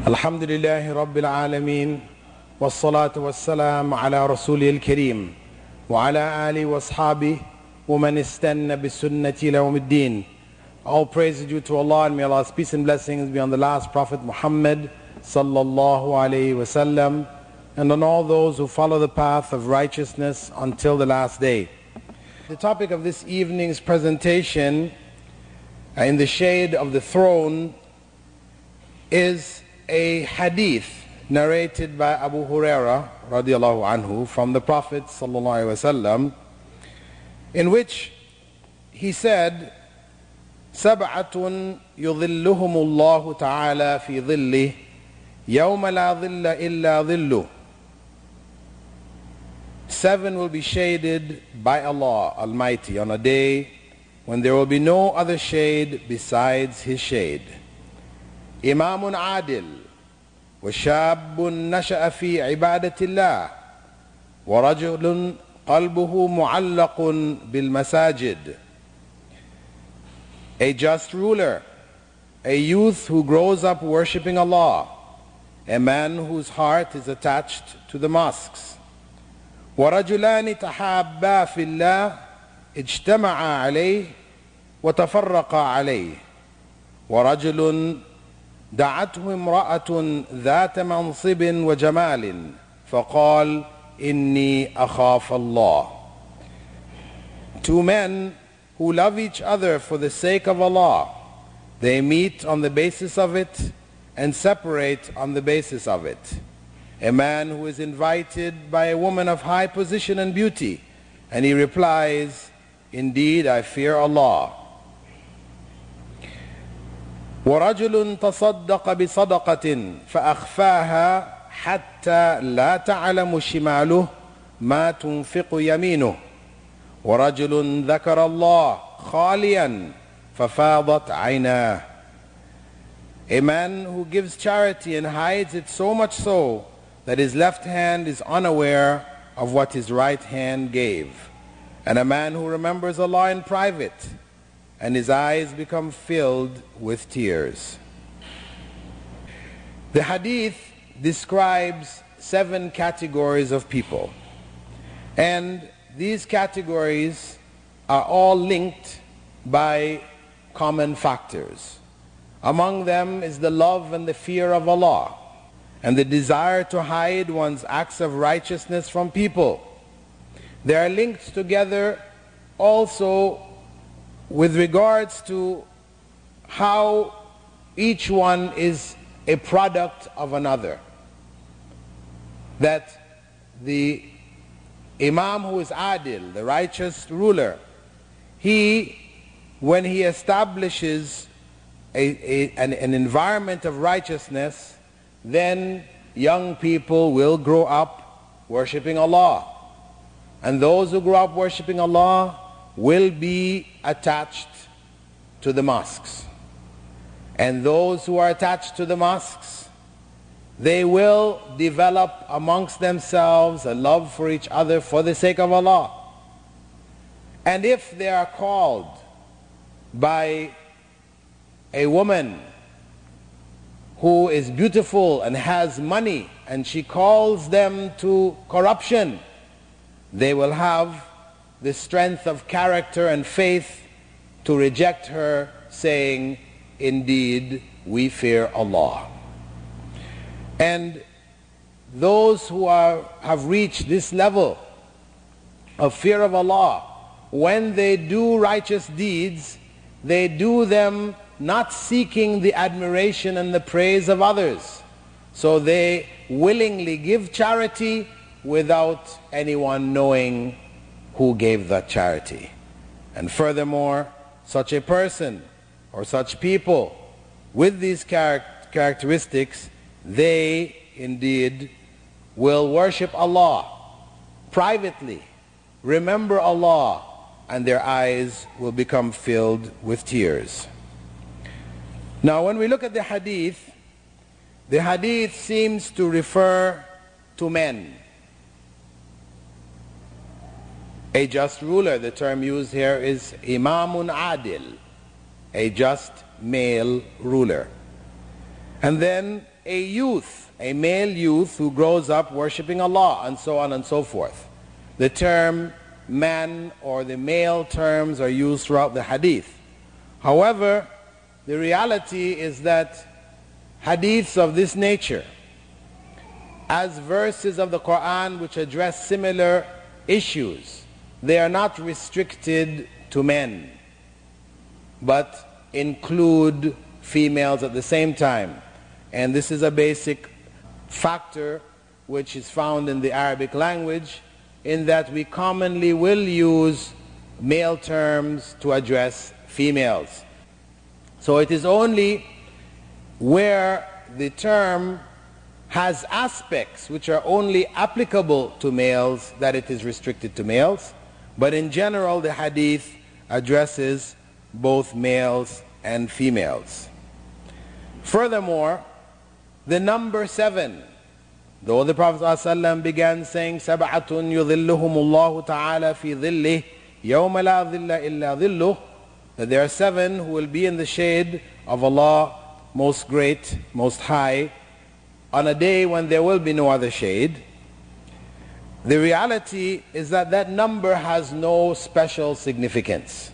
الحمد لله رب العالمين والصلاة والسلام على رسوله الكريم وعلى آله وأصحابه ومن استنى بسنة يوم الدين. All praise is due to Allah, and may Allah's peace and blessings be on the last Prophet Muhammad sallallahu alayhi wasallam, and on all those who follow the path of righteousness until the last day. The topic of this evening's presentation, in the shade of the throne, is a hadith narrated by Abu Huraira radiallahu anhu from the Prophet sallallahu alaihi wasallam, in which he said, "Sab'atun yudhilluhumullahu ta'ala fi dhillih yawma la dhilla illa dhilluh." 7 will be shaded by Allah Almighty on a day when there will be no other shade besides His shade. إمام عادل وشاب نشأ في عبادة الله ورجل قلبه معلق بالمساجد. A just ruler, a youth who grows up worshipping Allah, a man whose heart is attached to the mosques. ورجلان تحابا في الله اجتمعا عليه وتفرقا عليه. ورجل دعته امرأة ذات منصب وجمال فقال إني أخاف الله. 2 men who love each other for the sake of Allah, they meet on the basis of it and separate on the basis of it. A man who is invited by a woman of high position and beauty, and he replies, "Indeed, I fear Allah." ورجل تصدق بصدقة فأخفاها حتى لا تعلم شماله ما تنفق يمينه. ورجل ذكر الله خاليا ففاضت عيناه. A man who gives charity and hides it so much so that his left hand is unaware of what his right hand gave. And a man who remembers Allah in private, and his eyes become filled with tears. The hadith describes 7 categories of people, and these categories are all linked by common factors. Among them is the love and the fear of Allah, and the desire to hide one's acts of righteousness from people. They are linked together also with regards to how each one is a product of another. That the Imam who is Adil, the righteous ruler, when he establishes an environment of righteousness, then young people will grow up worshipping Allah. And those who grow up worshipping Allah will be attached to the mosques. And those who are attached to the mosques, they will develop amongst themselves a love for each other for the sake of Allah. And if they are called by a woman who is beautiful and has money, and she calls them to corruption, they will have the strength of character and faith to reject her, saying, "Indeed, we fear Allah." And those who have reached this level of fear of Allah, when they do righteous deeds, they do them not seeking the admiration and the praise of others. So they willingly give charity without anyone knowing who gave that charity. And furthermore, such a person or such people with these characteristics, they indeed will worship Allah privately, remember Allah, and their eyes will become filled with tears. Now when we look at the hadith seems to refer to men. A just ruler, the term used here is Imamun Adil, a just male ruler. And then a youth, a male youth who grows up worshipping Allah, and so on and so forth. The term man or the male terms are used throughout the hadith. However, the reality is that hadiths of this nature, as verses of the Quran which address similar issues, they are not restricted to men, but include females at the same time. And this is a basic factor which is found in the Arabic language, in that we commonly will use male terms to address females. So it is only where the term has aspects which are only applicable to males that it is restricted to males. But in general, the hadith addresses both males and females. Furthermore, the number 7, though the Prophet ﷺ began saying, سَبْعَةٌ يُظِلُّهُمُ اللَّهُ تَعَالَى فِي ظِلِّهِ يَوْمَ لَا ظِلَّ إِلَّا ظِلُّهُ, that there are 7 who will be in the shade of Allah most great, most high, on a day when there will be no other shade. The reality is that that number has no special significance.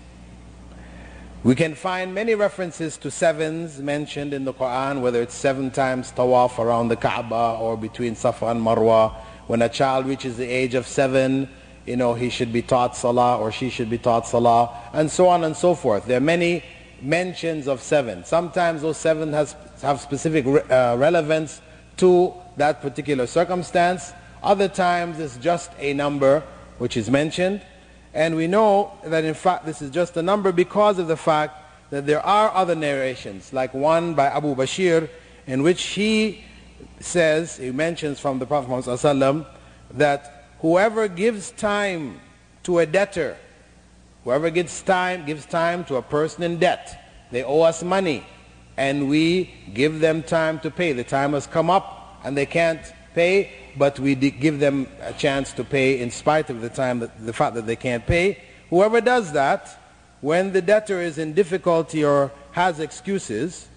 We can find many references to 7s mentioned in the Quran, whether it's 7 times tawaf around the Kaaba or between Safa and Marwa. When a child reaches the age of 7, he should be taught salah or she should be taught salah, and so on and so forth. There are many mentions of 7. Sometimes those 7 have specific relevance to that particular circumstance. Other times it's just a number which is mentioned. And we know that in fact this is just a number because of the fact that there are other narrations, like one by Abu Bashir, in which he says, he mentions from the Prophet Muhammad ﷺ, that whoever gives time to a debtor, whoever gives time to a person in debt, they owe us money, and we give them time to pay. The time has come up and they can't pay, but we give them a chance to pay in spite of the fact that they can't pay. Whoever does that, when the debtor is in difficulty or has excuses,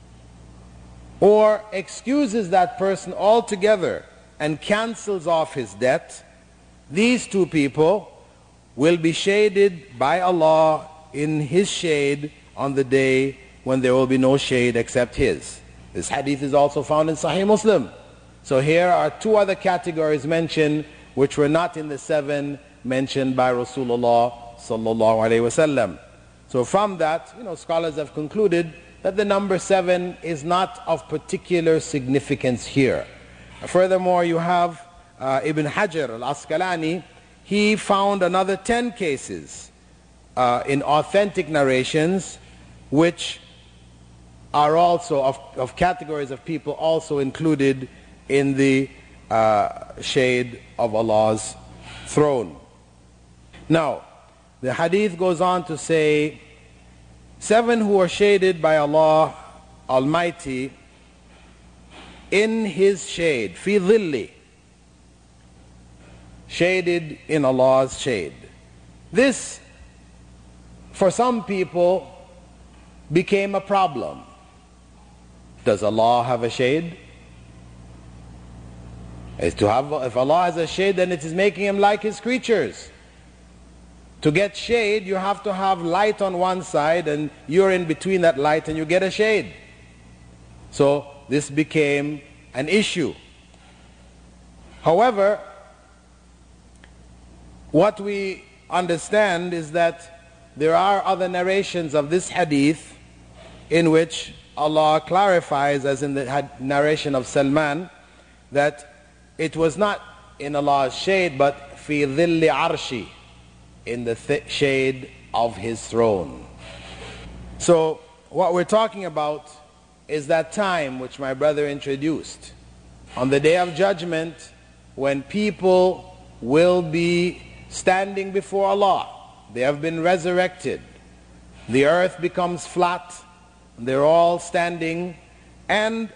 or excuses that person altogether and cancels off his debt, these 2 people will be shaded by Allah in His shade on the day when there will be no shade except His. This hadith is also found in Sahih Muslim. So here are 2 other categories mentioned which were not in the 7 mentioned by Rasulullah sallallahu alaihi wasallam. So from that, scholars have concluded that the number 7 is not of particular significance here. Furthermore, you have Ibn Hajar al-Asqalani. He found another 10 cases in authentic narrations which are also of categories of people also included in the shade of Allah's throne. Now, the hadith goes on to say, 7 who are shaded by Allah Almighty in His shade, fi dhilli, shaded in Allah's shade. This, for some people, became a problem. Does Allah have a shade? If Allah has a shade, then it is making Him like His creatures. To get shade, you have to have light on one side, and you're in between that light and you get a shade. So this became an issue. However, what we understand is that there are other narrations of this hadith in which Allah clarifies, as in the narration of Salman, that it was not in Allah's shade, but fi dhilli arshi, in the shade of His throne. So what we're talking about is that time which my brother introduced. On the day of judgment, when people will be standing before Allah, they have been resurrected, the earth becomes flat, they're all standing, and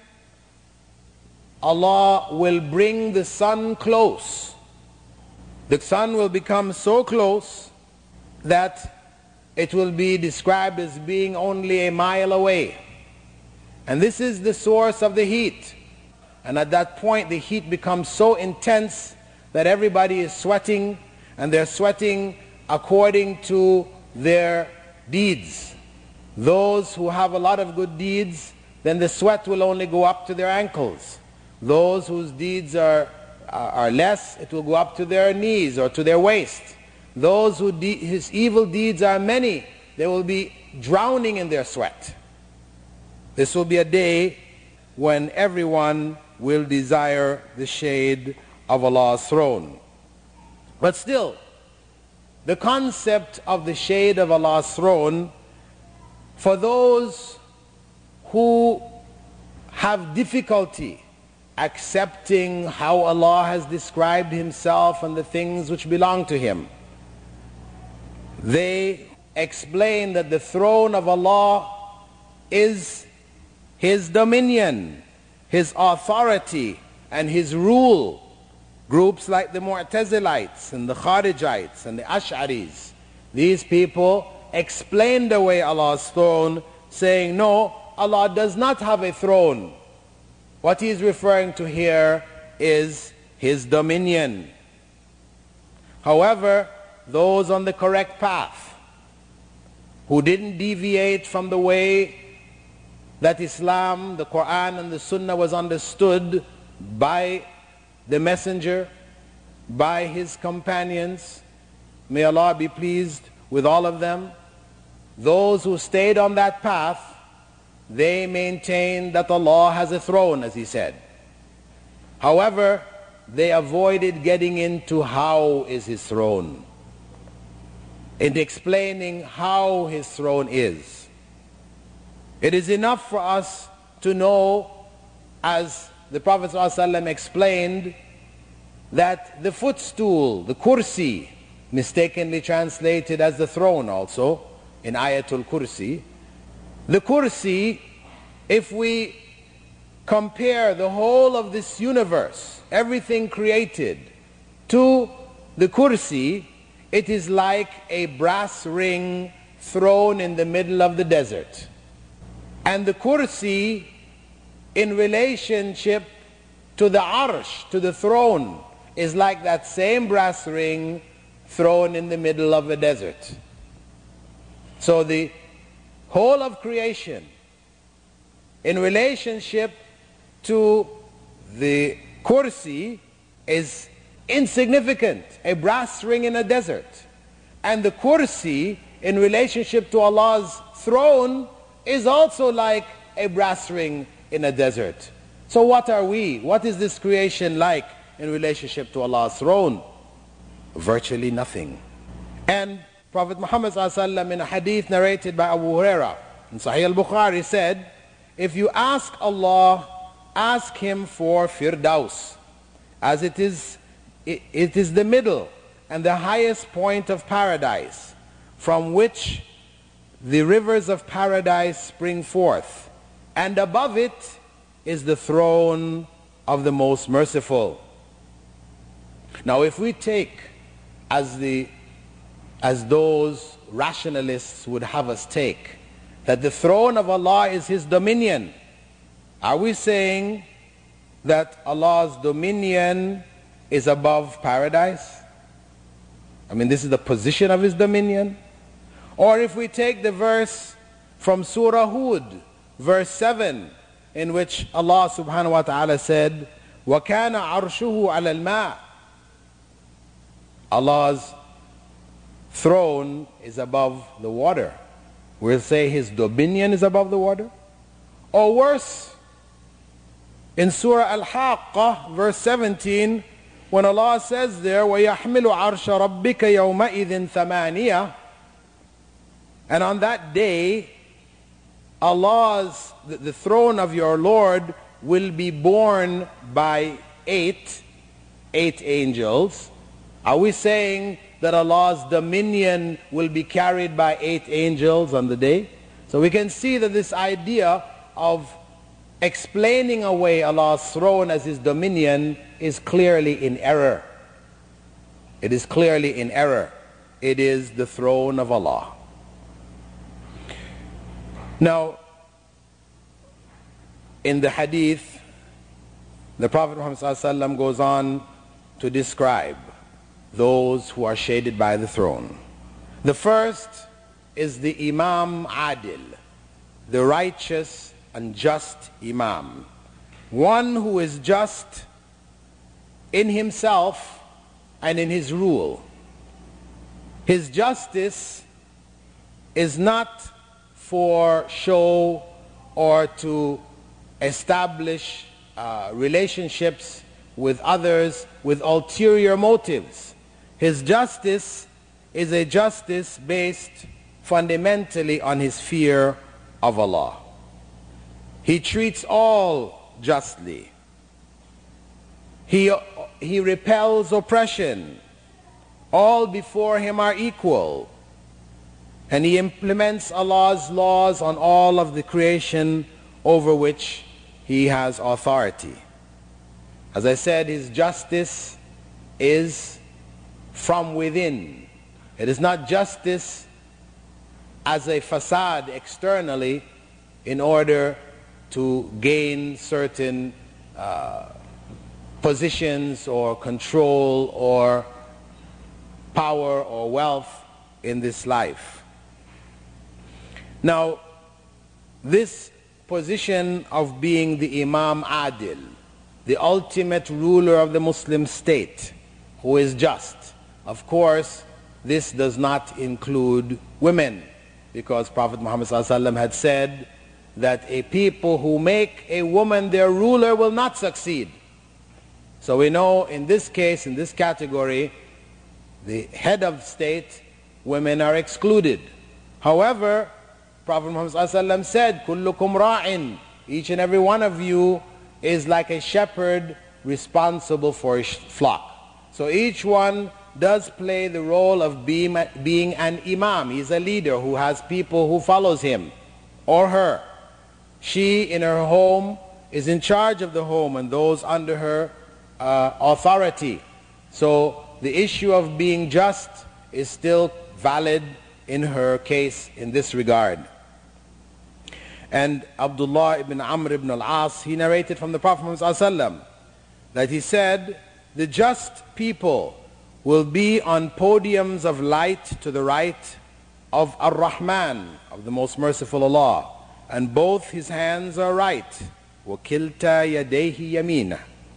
Allah will bring the sun close. The sun will become so close that it will be described as being only a mile away. And this is the source of the heat. And at that point, the heat becomes so intense that everybody is sweating, and they're sweating according to their deeds. Those who have a lot of good deeds, then the sweat will only go up to their ankles. Those whose deeds are less, it will go up to their knees or to their waist. Those whose evil deeds are many, they will be drowning in their sweat. This will be a day when everyone will desire the shade of Allah's throne. But still, the concept of the shade of Allah's throne, for those who have difficulty accepting how Allah has described Himself and the things which belong to Him, they explain that the throne of Allah is His dominion, His authority, and His rule. Groups like the Mu'tazilites and the Kharijites and the Ash'aris, these people explained away Allah's throne, saying, no, Allah does not have a throne. What He is referring to here is His dominion. However, those on the correct path, who didn't deviate from the way that Islam, the Quran and the Sunnah was understood by the Messenger, by his companions, may Allah be pleased with all of them, those who stayed on that path, they maintained that Allah has a throne, as He said. However, they avoided getting into how is His throne, in explaining how His throne is. It is enough for us to know, as the Prophet ﷺ explained, that the footstool, the kursi, mistakenly translated as the throne also in Ayatul Kursi, the kursi, if we compare the whole of this universe, everything created, to the kursi, it is like a brass ring thrown in the middle of the desert. And the kursi, in relationship to the arsh, to the throne, is like that same brass ring thrown in the middle of a desert. So the whole of creation, in relationship to the kursi, is insignificant, a brass ring in a desert. And the kursi, in relationship to Allah's throne, is also like a brass ring in a desert. So what are we? What is this creation like in relationship to Allah's throne? Virtually nothing. And Prophet Muhammad ﷺ, in a hadith narrated by Abu Huraira in Sahih al-Bukhari, said, if you ask Allah, ask Him for Firdaus, as it is the middle and the highest point of paradise, from which the rivers of paradise spring forth, and above it is the throne of the Most Merciful. Now, if we take as those rationalists would have us take, that the throne of Allah is His dominion, are we saying that Allah's dominion is above paradise? I mean, this is the position of His dominion? Or if we take the verse from Surah Hud, verse 7, in which Allah subhanahu wa ta'ala said, وَكَانَ عَرْشُهُ عَلَى الْمَاءِ, Allah's throne is above the water. We'll say His dominion is above the water. Or worse, in Surah Al-Haqqah, verse 17, when Allah says there, وَيَحْمِلُ عَرْشَ رَبِّكَ يَوْمَئِذٍ ثَمَانِيَةٍ, and on that day, the throne of your Lord will be borne by eight angels. Are we saying that Allah's dominion will be carried by 8 angels on the day? So we can see that this idea of explaining away Allah's throne as His dominion is clearly in error. It is clearly in error. It is the throne of Allah. Now, In the hadith, the Prophet Muhammad ﷺ goes on to describe those who are shaded by the throne. The first is the Imam Adil, the righteous and just Imam. One who is just in himself and in his rule. His justice is not for show or to establish relationships with others with ulterior motives. His justice is a justice based fundamentally on his fear of Allah. He treats all justly. He repels oppression. All before him are equal. And he implements Allah's laws on all of the creation over which he has authority. As I said, his justice is from within. It is not justice as a facade externally in order to gain certain positions or control or power or wealth in this life. Now, this position of being the Imam Adil, the ultimate ruler of the Muslim state, who is just, of course, this does not include women, because Prophet Muhammad ﷺ had said that a people who make a woman their ruler will not succeed. So we know in this case, in this category, the head of state, women are excluded. However, Prophet Muhammad ﷺ said, "Kullukum ra'in," each and every one of you is like a shepherd responsible for his flock. So each one does play the role of being an imam. He's a leader who has people who follows him or her. She in her home is in charge of the home and those under her authority. So the issue of being just is still valid in her case in this regard. And Abdullah ibn Amr ibn al-As, he narrated from the Prophet ﷺ that he said, the just people will be on podiums of light to the right of Ar-Rahman, of the most merciful Allah, and both his hands are right. وَكِلْتَا يَدَيْهِ يَمِينًا.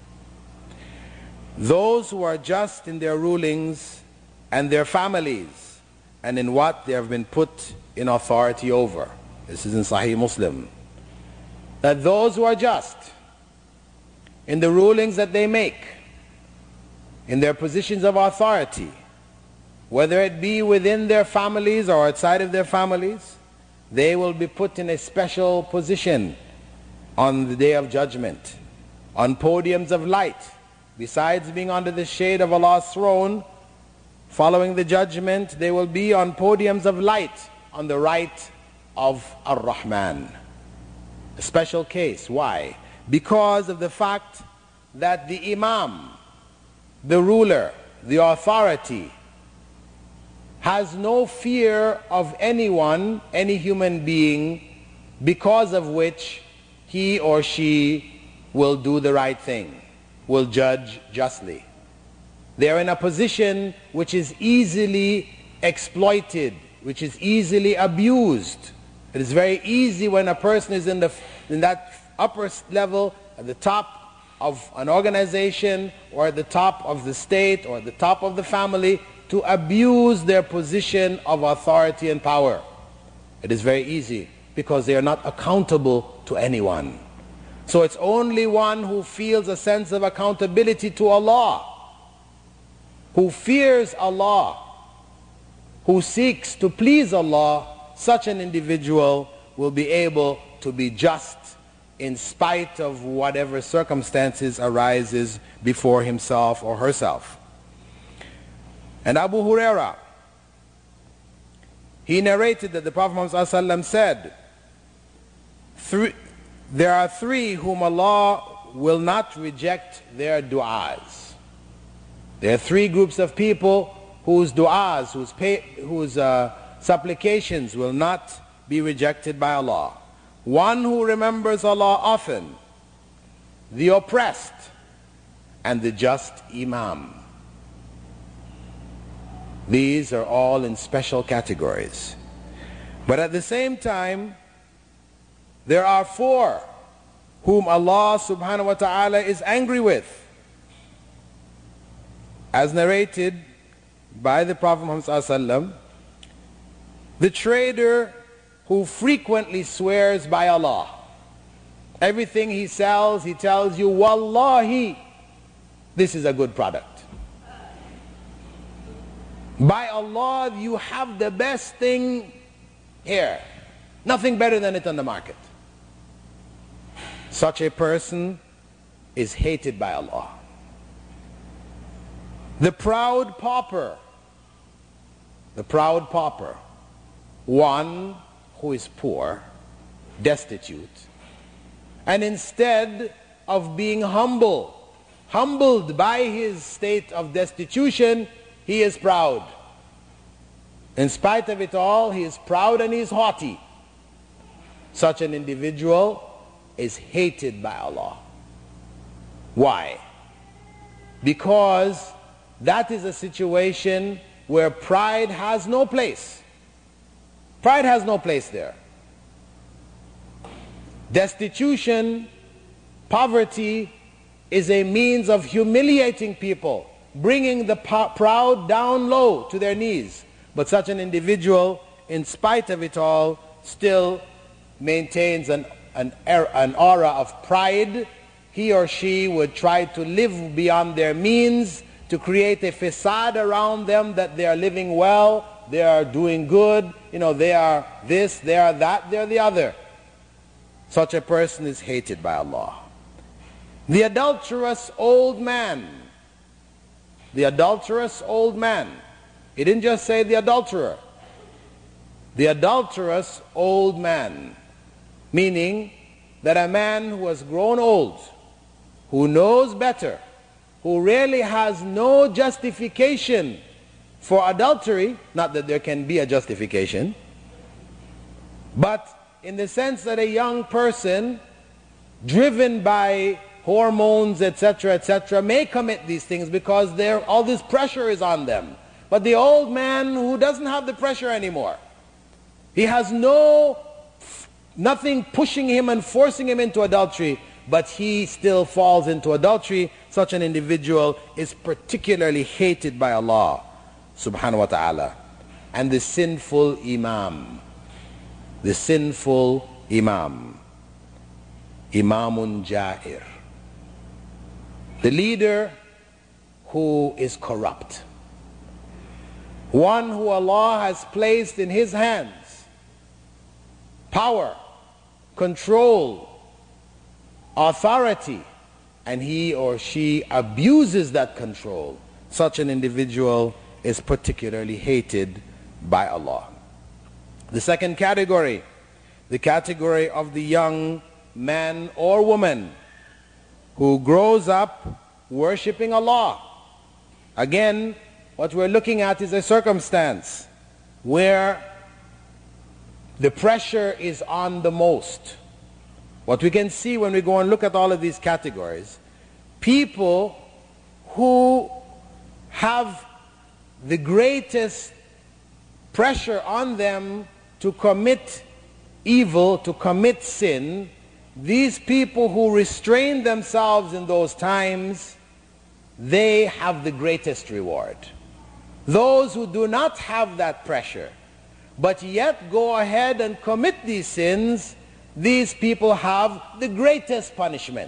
Those who are just in their rulings and their families and in what they have been put in authority over. This is in Sahih Muslim. That those who are just in the rulings that they make, in their positions of authority, whether it be within their families or outside of their families, they will be put in a special position on the day of judgment, on podiums of light. Besides being under the shade of Allah's throne, following the judgment, they will be on podiums of light on the right of Ar-Rahman. A special case. Why? Because of the fact that the Imam, the ruler, the authority, has no fear of anyone, any human being, because of which he or she will do the right thing, will judge justly. They are in a position which is easily exploited, which is easily abused. It is very easy when a person is in that upper level, at the top of an organization or at the top of the state or at the top of the family, to abuse their position of authority and power. It is very easy because they are not accountable to anyone. So it's only one who feels a sense of accountability to Allah, who fears Allah, who seeks to please Allah. Such an individual will be able to be just in spite of whatever circumstances arises before himself or herself. And Abu Huraira, he narrated that the Prophet Muhammad ﷺ said, there are three whom Allah will not reject their du'as. There are three groups of people whose du'as, whose supplications will not be rejected by Allah. one who remembers Allah often, the oppressed, and the just Imam. These are all in special categories. But at the same time, there are four whom Allah subhanahu wa ta'ala is angry with. As narrated by the Prophet Muhammad sallallahu alaihi wasallam, the trader who frequently swears by Allah. Everything he sells, he tells you, Wallahi, this is a good product. By Allah, you have the best thing here. Nothing better than it on the market. Such a person is hated by Allah. The proud pauper, one who is poor, destitute, and instead of being humbled by his state of destitution, he is proud. In spite of it all, he is proud and he is haughty. Such an individual is hated by Allah. Why? Because that is a situation where pride has no place. Pride has no place there. Destitution, poverty is a means of humiliating people, bringing the proud down low to their knees. But such an individual, in spite of it all, still maintains an aura of pride. He or she would try to live beyond their means, to create a facade around them that they are living well, they are doing good, they are this, they are that, they are the other. Such a person is hated by Allah. The adulterous old man. The adulterous old man. He didn't just say the adulterer. The adulterous old man. Meaning that a man who has grown old, who knows better, who really has no justification for adultery, not that there can be a justification, but in the sense that a young person driven by hormones, etc., may commit these things because all this pressure is on them. But the old man who doesn't have the pressure anymore, he has nothing pushing him and forcing him into adultery, but he still falls into adultery. Such an individual is particularly hated by Allah subhanahu wa ta'ala. And the sinful imam, Imamun Ja'ir, the leader who is corrupt, one who Allah has placed in his hands power, control, authority, and he or she abuses that control. Such an individual is particularly hated by Allah. The second category, the category of the young man or woman who grows up worshipping Allah. Again, what we're looking at is a circumstance where the pressure is on the most. What we can see when we go and look at all of these categories, people who have the greatest pressure on them to commit evil, to commit sin, these people who restrain themselves in those times, they have the greatest reward. Those who do not have that pressure, but yet go ahead and commit these sins, these people have the greatest punishment.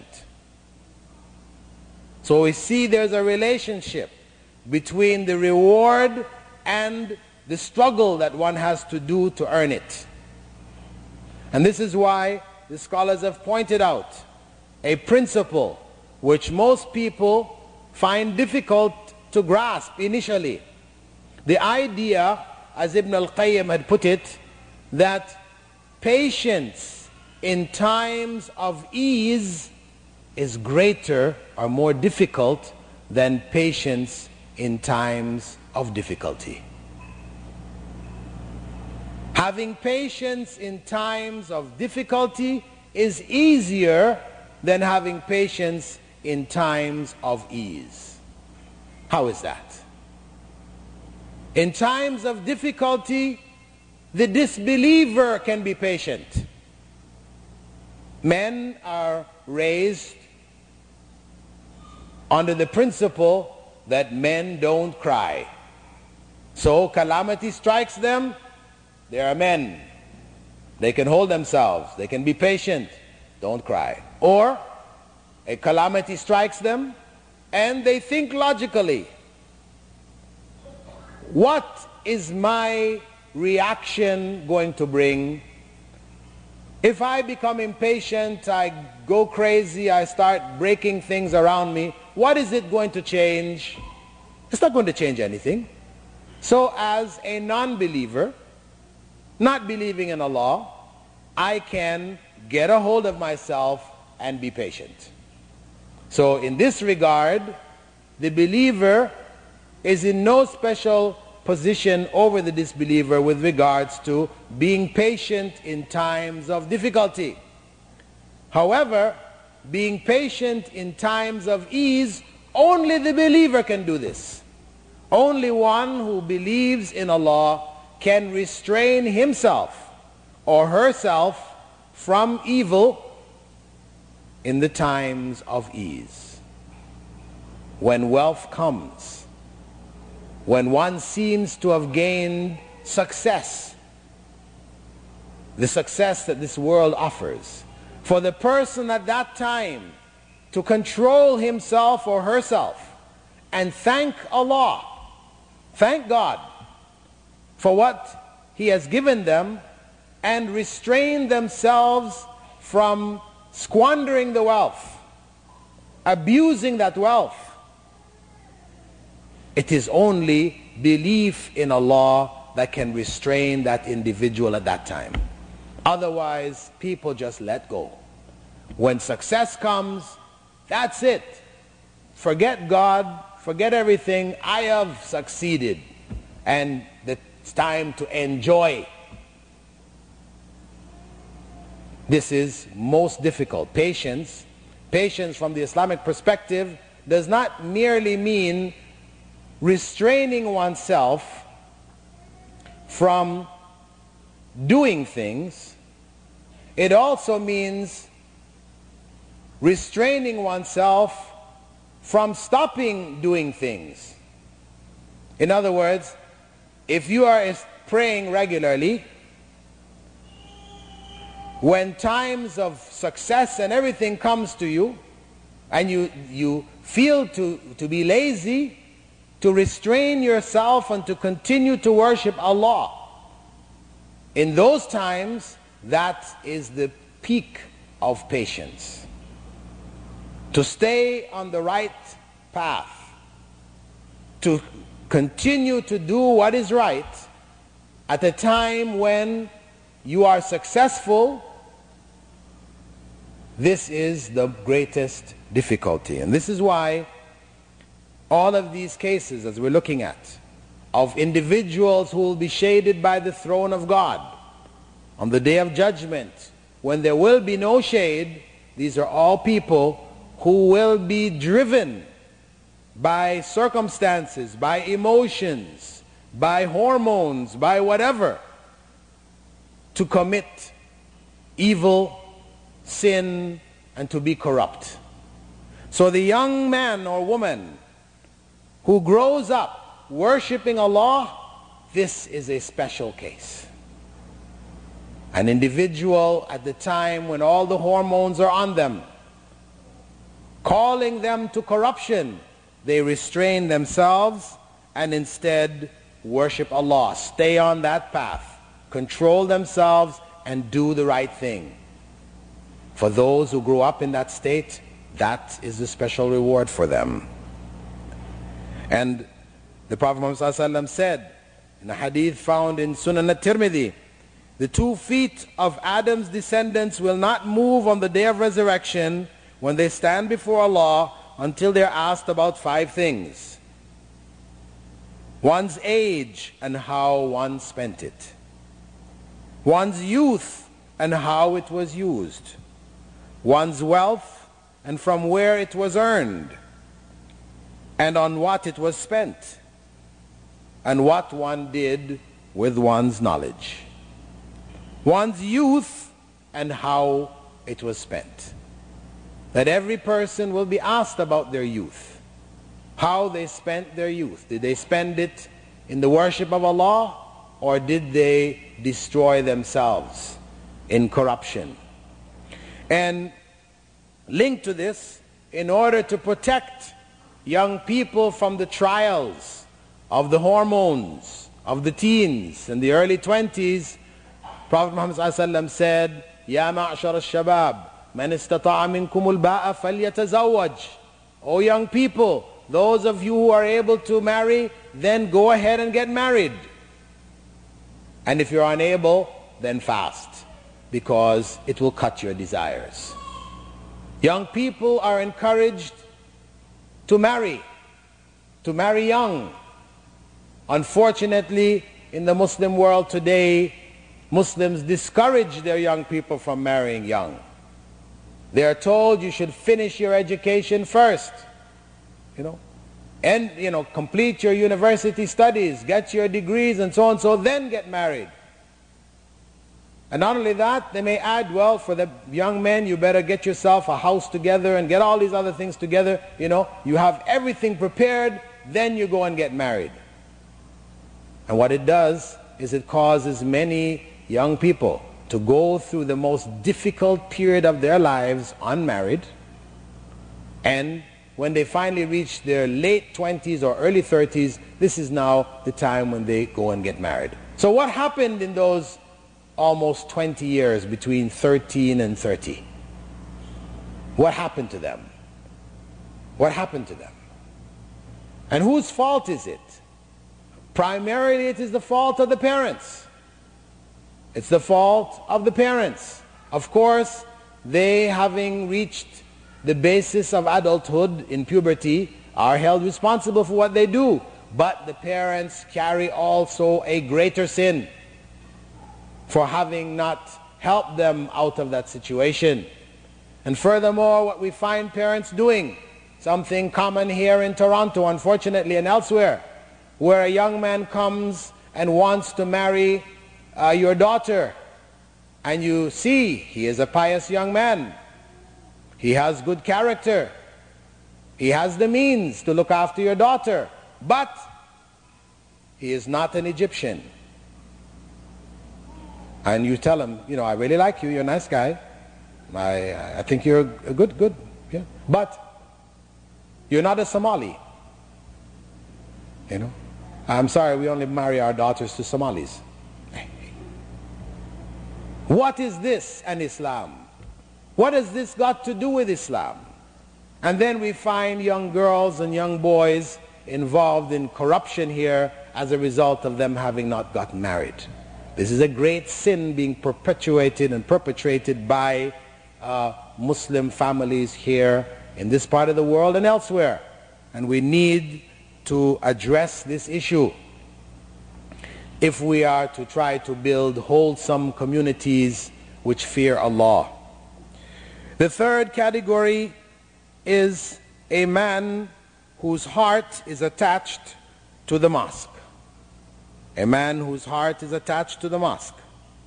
So we see there's a relationship between the reward and the struggle that one has to do to earn it. And this is why the scholars have pointed out a principle which most people find difficult to grasp initially. The idea, as Ibn al-Qayyim had put it, that patience in times of ease is greater or more difficult than patience in times of difficulty. Having patience in times of difficulty is easier than having patience in times of ease. How is that? In times of difficulty, the disbeliever can be patient. Men are raised under the principle that men don't cry. So calamity strikes them, they are men. They can hold themselves, they can be patient, don't cry. Or a calamity strikes them and they think logically. What is my reaction going to bring? If I become impatient, I go crazy, I start breaking things around me, what is it going to change? It's not going to change anything. So as a non-believer, not believing in Allah, I can get a hold of myself and be patient. So in this regard, the believer is in no special position over the disbeliever with regards to being patient in times of difficulty. However, being patient in times of ease, only the believer can do this. Only one who believes in Allah can restrain himself or herself from evil in the times of ease. When wealth comes, when one seems to have gained success, the success that this world offers, for the person at that time to control himself or herself and thank Allah, thank God for what He has given them, and restrain themselves from squandering the wealth, abusing that wealth. It is only belief in Allah that can restrain that individual at that time. Otherwise, people just let go. When success comes, that's it. Forget God, forget everything. I have succeeded. And it's time to enjoy. This is most difficult. Patience from the Islamic perspective does not merely mean restraining oneself from doing things. It also means restraining oneself from stopping doing things. In other words, if you are praying regularly, when times of success and everything comes to you, and you feel to be lazy, to restrain yourself and to continue to worship Allah, in those times, that is the peak of patience. To stay on the right path, to continue to do what is right at a time when you are successful, this is the greatest difficulty. And this is why all of these cases, as we're looking at, of individuals who will be shaded by the throne of God on the day of judgment, when there will be no shade, these are all people who will be driven by circumstances, by emotions, by hormones, by whatever, to commit evil, sin, and to be corrupt. So the young man or woman who grows up worshiping Allah, this is a special case. An individual at the time when all the hormones are on them, calling them to corruption, they restrain themselves and instead worship Allah, stay on that path, control themselves and do the right thing. For those who grow up in that state, that is the special reward for them. And the Prophet Muhammad ﷺ said in a hadith found in Sunan at-Tirmidhi, the 2 feet of Adam's descendants will not move on the day of resurrection when they stand before Allah until they're asked about 5 things. One's age and how one spent it. one's youth and how it was used, one's wealth and from where it was earned, and on what it was spent, and what one did with one's knowledge. One's youth and how it was spent. That every person will be asked about their youth, how they spent their youth. Did they spend it in the worship of Allah, or did they destroy themselves in corruption? And linked to this, in order to protect young people from the trials of the hormones, of the teens and the early 20s, Prophet Muhammad ﷺ said, Ya ma'ashar al-shabab, man istata'a minkum al-ba'a falyatazawwaj. O young people, those of you who are able to marry, then go ahead and get married. And if you're unable, then fast, because it will cut your desires. Young people are encouraged to marry young. Unfortunately, in the Muslim world today, Muslims discourage their young people from marrying young. They are told you should finish your education first, and complete your university studies, get your degrees and so on, so then get married. And not only that, they may add, well, for the young men, you better get yourself a house together and get all these other things together. You have everything prepared, then you go and get married. And what it does is it causes many young people to go through the most difficult period of their lives unmarried, and when they finally reach their late 20s or early 30s, this is now the time when they go and get married. So what happened in those almost 20 years between 13 and 30? What happened to them? What happened to them? And whose fault is it? Primarily it is the fault of the parents. It's the fault of the parents. Of course, they, having reached the basis of adulthood in puberty, are held responsible for what they do. But the parents carry also a greater sin for having not helped them out of that situation. And furthermore, what we find parents doing, something common here in Toronto, unfortunately, and elsewhere, where a young man comes and wants to marry your daughter, and you see he is a pious young man, he has good character, he has the means to look after your daughter, but he is not an Egyptian. And you tell him, I really like you, you're a nice guy, I think you're a good, yeah, but you're not a Somali. I'm sorry, we only marry our daughters to Somalis. What is this and Islam? What has this got to do with Islam? And then we find young girls and young boys involved in corruption here as a result of them having not gotten married. This is a great sin being perpetuated and perpetrated by Muslim families here in this part of the world and elsewhere. And we need to address this issue if we are to try to build wholesome communities which fear Allah. The third category is a man whose heart is attached to the mosque. A man whose heart is attached to the mosque.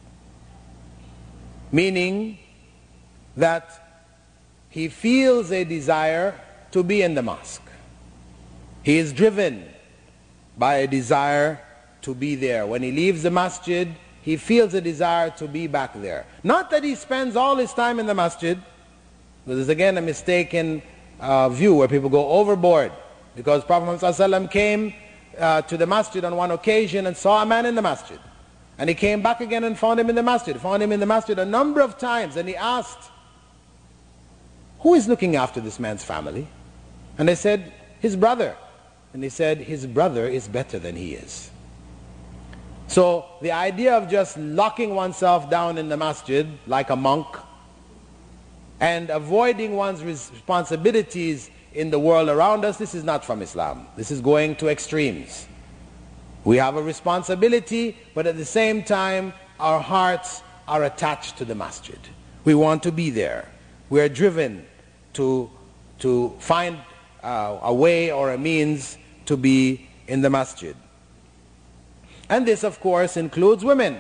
Meaning that he feels a desire to be in the mosque. He is driven by a desire to be there. When he leaves the masjid, he feels a desire to be back there. Not that he spends all his time in the masjid. This is again a mistaken view where people go overboard. Because Prophet Muhammad ﷺ came to the masjid on one occasion and saw a man in the masjid. And he came back again and found him in the masjid. Found him in the masjid a number of times, and he asked, who is looking after this man's family? And they said, his brother. And he said, his brother is better than he is. So the idea of just locking oneself down in the masjid like a monk and avoiding one's responsibilities in the world around us, this is not from Islam. This is going to extremes. We have a responsibility, but at the same time, our hearts are attached to the masjid. We want to be there. We are driven to find a way or a means to be in the masjid. And this, of course, includes women.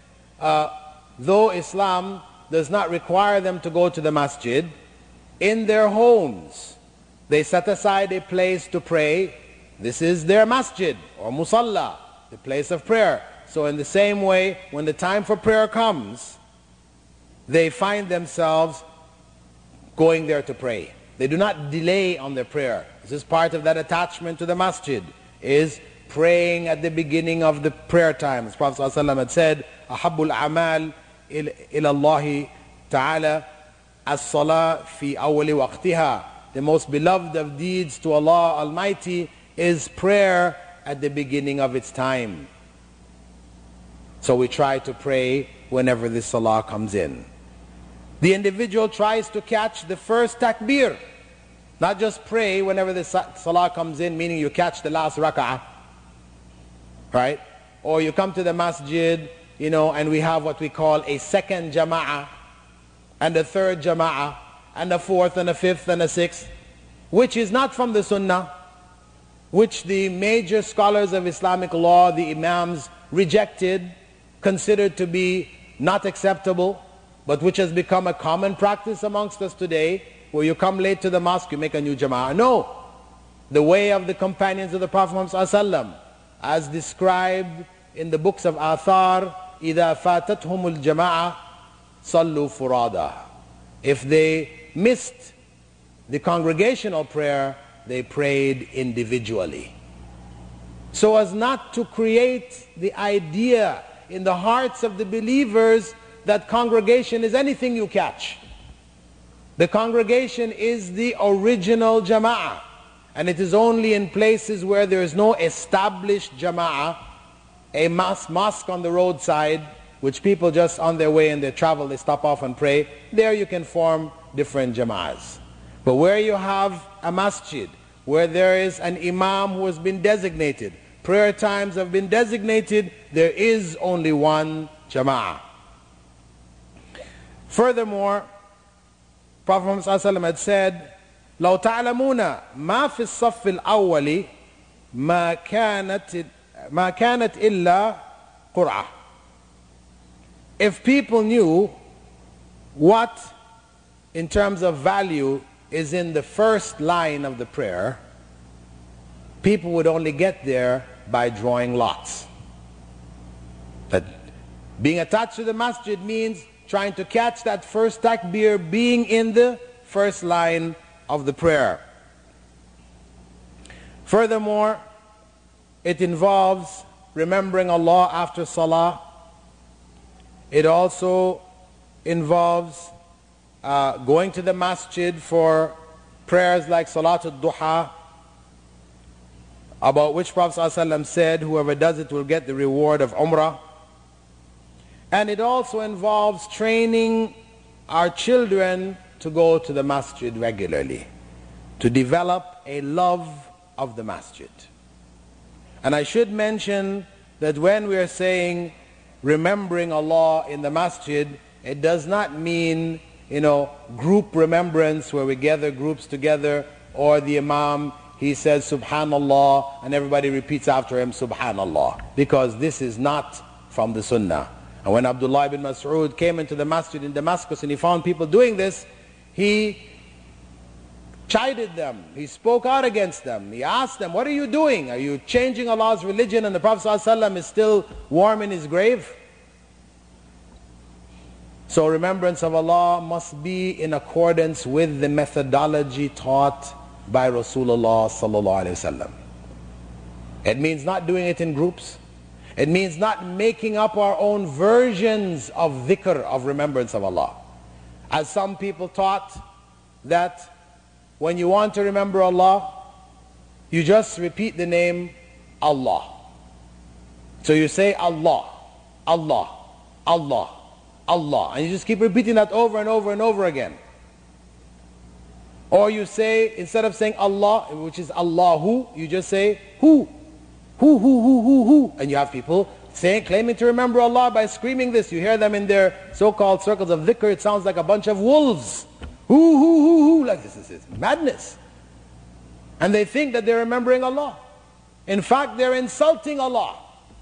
Though Islam does not require them to go to the masjid, in their homes, they set aside a place to pray. This is their masjid or musalla, the place of prayer. So in the same way, when the time for prayer comes, they find themselves going there to pray. They do not delay on their prayer. This is part of that attachment to the masjid, is praying at the beginning of the prayer times. Prophet ﷺ had said, أَحَبُّ الْأَعْمَالِ إِلَى اللَّهِ تَعَالَى الصَّلَاةِ فِي أَوَّلِ وَقْتِهَا. The most beloved of deeds to Allah Almighty is prayer at the beginning of its time. So we try to pray whenever the salah comes in. The individual tries to catch the first takbir. Not just pray whenever the salah comes in, meaning you catch the last rak'ah, right? Or you come to the masjid, and we have what we call a second jama'ah, and a third jama'ah, and a fourth, and a fifth, and a sixth, which is not from the sunnah, which the major scholars of Islamic law, the imams, rejected, considered to be not acceptable, but which has become a common practice amongst us today, where you come late to the mosque, you make a new jama'ah. No. The way of the companions of the Prophet Muhammad ﷺ, as described in the books of Athar, إِذَا فَاتَتْهُمُ الْجَمَاعَةِ صَلُّوا فُرَادًا. If they missed the congregational prayer, they prayed individually. So as not to create the idea in the hearts of the believers that congregation is anything you catch. The congregation is the original jama'ah, and it is only in places where there is no established jama'ah, a mosque on the roadside, which people just on their way in their travel, they stop off and pray. There you can form different jama'ahs. But where you have a masjid, where there is an imam who has been designated, prayer times have been designated, there is only one jama'ah. Furthermore, Prophet Muhammad ﷺ had said, لو تعلمون ما في الصف الأول ما كانت إلا قرعة. If people knew what in terms of value is in the first line of the prayer, people would only get there by drawing lots. That being attached to the masjid means trying to catch that first takbir, being in the first line of the prayer. Furthermore, it involves remembering Allah after salah. It also involves going to the masjid for prayers like Salatul Duha, about which Prophet ﷺ said, whoever does it will get the reward of Umrah. And it also involves training our children to go to the masjid regularly, to develop a love of the masjid. And I should mention that when we are saying remembering Allah in the masjid, it does not mean, group remembrance where we gather groups together, or the imam, he says Subhanallah and everybody repeats after him Subhanallah, because this is not from the sunnah. And when Abdullah ibn Mas'ud came into the masjid in Damascus and he found people doing this, he chided them. He spoke out against them. He asked them, what are you doing? Are you changing Allah's religion and the Prophet ﷺ is still warm in his grave? So remembrance of Allah must be in accordance with the methodology taught by Rasulullah ﷺ. It means not doing it in groups. It means not making up our own versions of dhikr, of remembrance of Allah. As some people taught that when you want to remember Allah, you just repeat the name Allah. So you say Allah, Allah, Allah, Allah, and you just keep repeating that over and over and over again. Or you say, instead of saying Allah, which is Allahu, you just say who, and you have people claiming to remember Allah by screaming this. You hear them in their so-called circles of dhikr. It sounds like a bunch of wolves. Hoo, like this is madness. And they think that they're remembering Allah. In fact, they're insulting Allah.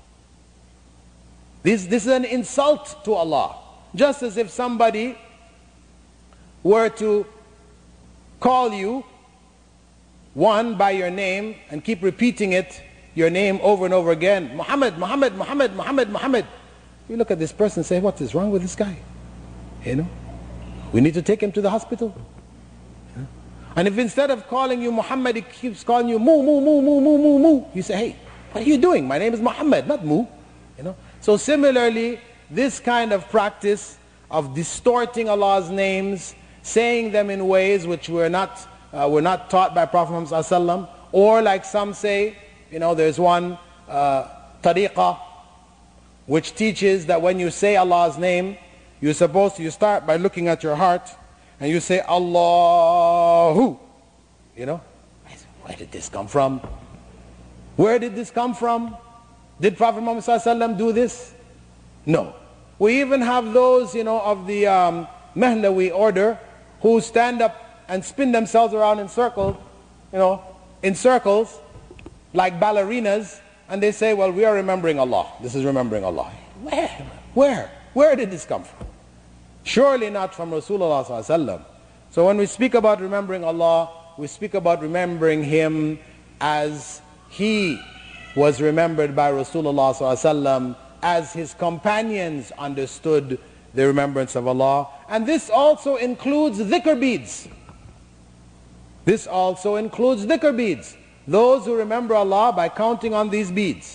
This is an insult to Allah. Just as if somebody were to call you one by your name and keep repeating it, your name over and over again. Muhammad, Muhammad, Muhammad, Muhammad, Muhammad. You look at this person and say, what is wrong with this guy? You know, we need to take him to the hospital. And if instead of calling you Muhammad, he keeps calling you Mu, Mu, Mu, Mu, Mu, Mu, Mu, you say, hey, what are you doing? My name is Muhammad, not Mu. You know. So similarly, this kind of practice of distorting Allah's names, saying them in ways which were not taught by Prophet Muhammad ﷺ, or like some say, you know, there's one tariqah which teaches that when you say Allah's name, you start by looking at your heart and you say Allahu. You know, where did this come from? Where did this come from? Did Prophet Muhammad ﷺ do this? No. We even have those, you know, of the Mahlawi order who stand up and spin themselves around in circles, you know, in circles like ballerinas, and they say, well, we are remembering Allah. This is remembering Allah. Where did this come from? Surely not from Rasulullah ﷺ. So when we speak about remembering Allah, we speak about remembering Him as He was remembered by Rasulullah ﷺ, as his companions understood the remembrance of Allah. And this also includes dhikr beads. This also includes dhikr beads. Those who remember Allah by counting on these beads,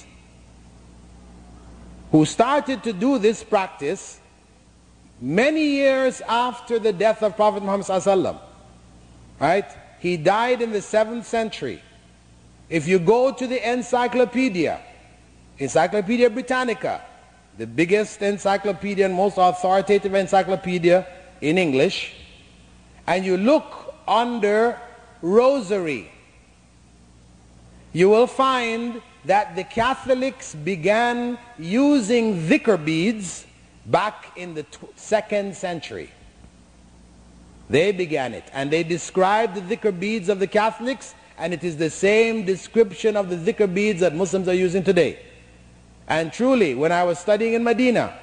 who started to do this practice many years after the death of Prophet Muhammad ﷺ. Right? He died in the 7th century. If you go to the Encyclopedia Britannica, the biggest encyclopedia and most authoritative encyclopedia in English, and you look under Rosary, you will find that the Catholics began using dhikr beads back in the 2nd century. They began it, and they described the dhikr beads of the Catholics, and it is the same description of the dhikr beads that Muslims are using today. And truly, when I was studying in Medina,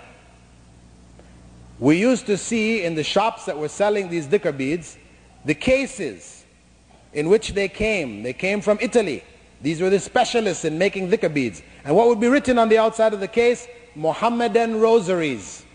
we used to see in the shops that were selling these dhikr beads, the cases in which they came from Italy. These were the specialists in making dhikr beads. And what would be written on the outside of the case? Mohammedan rosaries.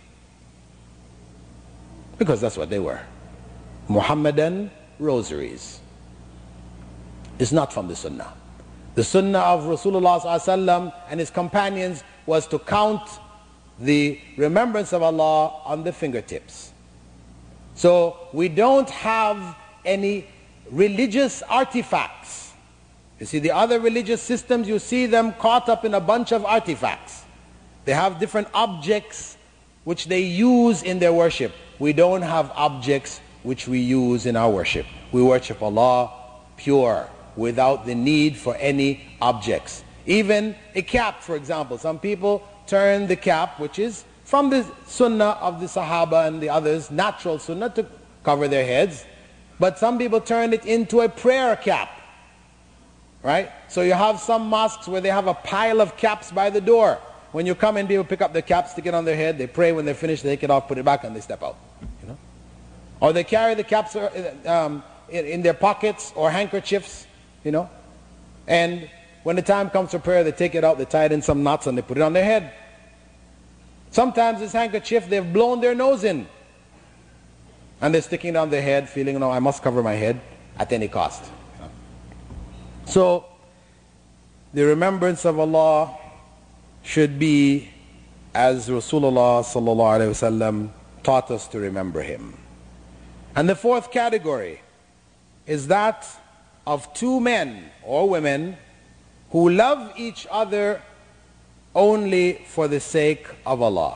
Because that's what they were. Mohammedan rosaries. Is not from the Sunnah. The Sunnah of Rasulullah ﷺ and his companions was to count the remembrance of Allah on the fingertips. So we don't have any religious artifacts. You see, the other religious systems, you see them caught up in a bunch of artifacts. They have different objects which they use in their worship. We don't have objects which we use in our worship. We worship Allah pure, without the need for any objects. Even a cap, for example. Some people turn the cap, which is from the sunnah of the Sahaba and the others, natural sunnah to cover their heads. But some people turn it into a prayer cap. Right? So you have some mosques where they have a pile of caps by the door. When you come in, people pick up the caps, stick it on their head, they pray. When they're finished, they take it off, put it back, and they step out. You know? Or they carry the caps in their pockets or handkerchiefs. You know, and when the time comes for prayer, they take it out, they tie it in some knots, and they put it on their head. Sometimes this handkerchief, they've blown their nose in, and they're sticking it on their head, feeling, you know, I must cover my head at any cost. You know? So, the remembrance of Allah should be as Rasulullah sallallahu alaihi wasallam taught us to remember Him. And the 4th category is that of 2 men or women who love each other only for the sake of Allah.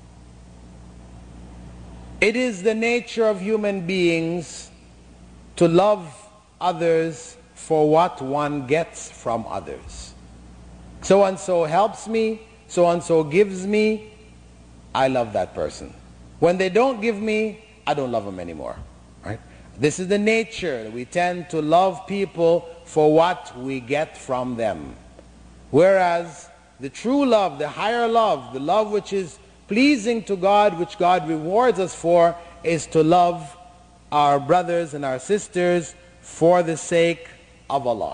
It is the nature of human beings to love others for what one gets from others. So and so helps me, so-and-so gives me, I love that person. When they don't give me, I don't love them anymore. Right? This is the nature. We tend to love people for what we get from them. Whereas the true love, the higher love, the love which is pleasing to God, which God rewards us for, is to love our brothers and our sisters for the sake of Allah.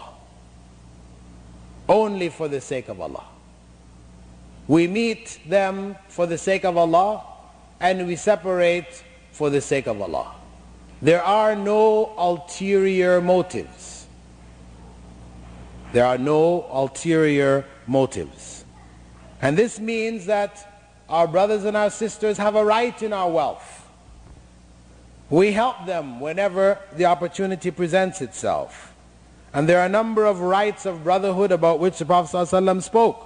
Only for the sake of Allah. We meet them for the sake of Allah, and we separate for the sake of Allah. There are no ulterior motives. There are no ulterior motives. And this means that our brothers and our sisters have a right in our wealth. We help them whenever the opportunity presents itself. And there are a number of rights of brotherhood about which the Prophet ﷺ spoke.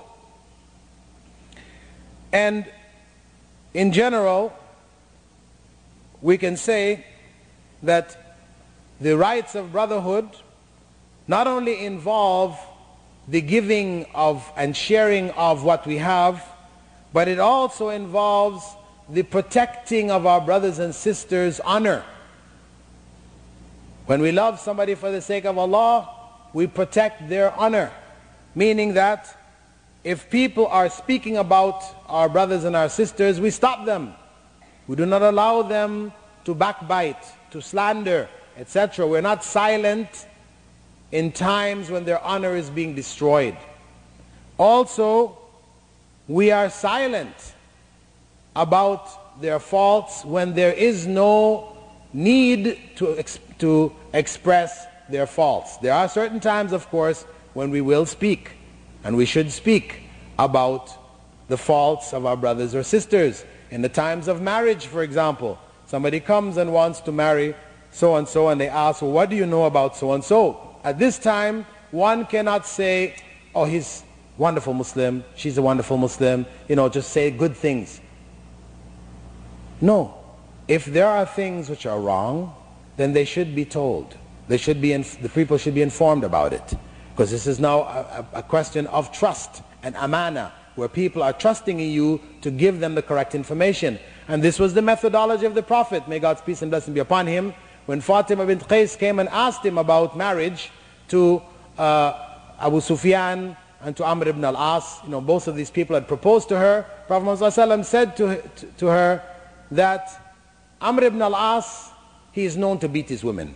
And in general, we can say that the rights of brotherhood not only involve the giving of and sharing of what we have, but it also involves the protecting of our brothers and sisters' honor. When we love somebody for the sake of Allah, we protect their honor. Meaning that if people are speaking about our brothers and our sisters, we stop them. We do not allow them to backbite, to slander, etc. We're not silent in times when their honor is being destroyed. Also, we are silent about their faults when there is no need to express their faults. There are certain times, of course, when we will speak, and we should speak about the faults of our brothers or sisters. In the times of marriage, for example, somebody comes and wants to marry so-and-so, and they ask, well, what do you know about so-and-so? At this time, one cannot say, oh, he's a wonderful Muslim, she's a wonderful Muslim, just say good things. No. If there are things which are wrong, then they should be told. The people should be informed about it. Because this is now a question of trust and amana, where people are trusting in you to give them the correct information. And this was the methodology of the Prophet, may God's peace and blessing be upon him. When Fatima bint Qais came and asked him about marriage to Abu Sufyan and to Amr ibn al-As, both of these people had proposed to her. Prophet ﷺ said to her that Amr ibn al-As, he is known to beat his women.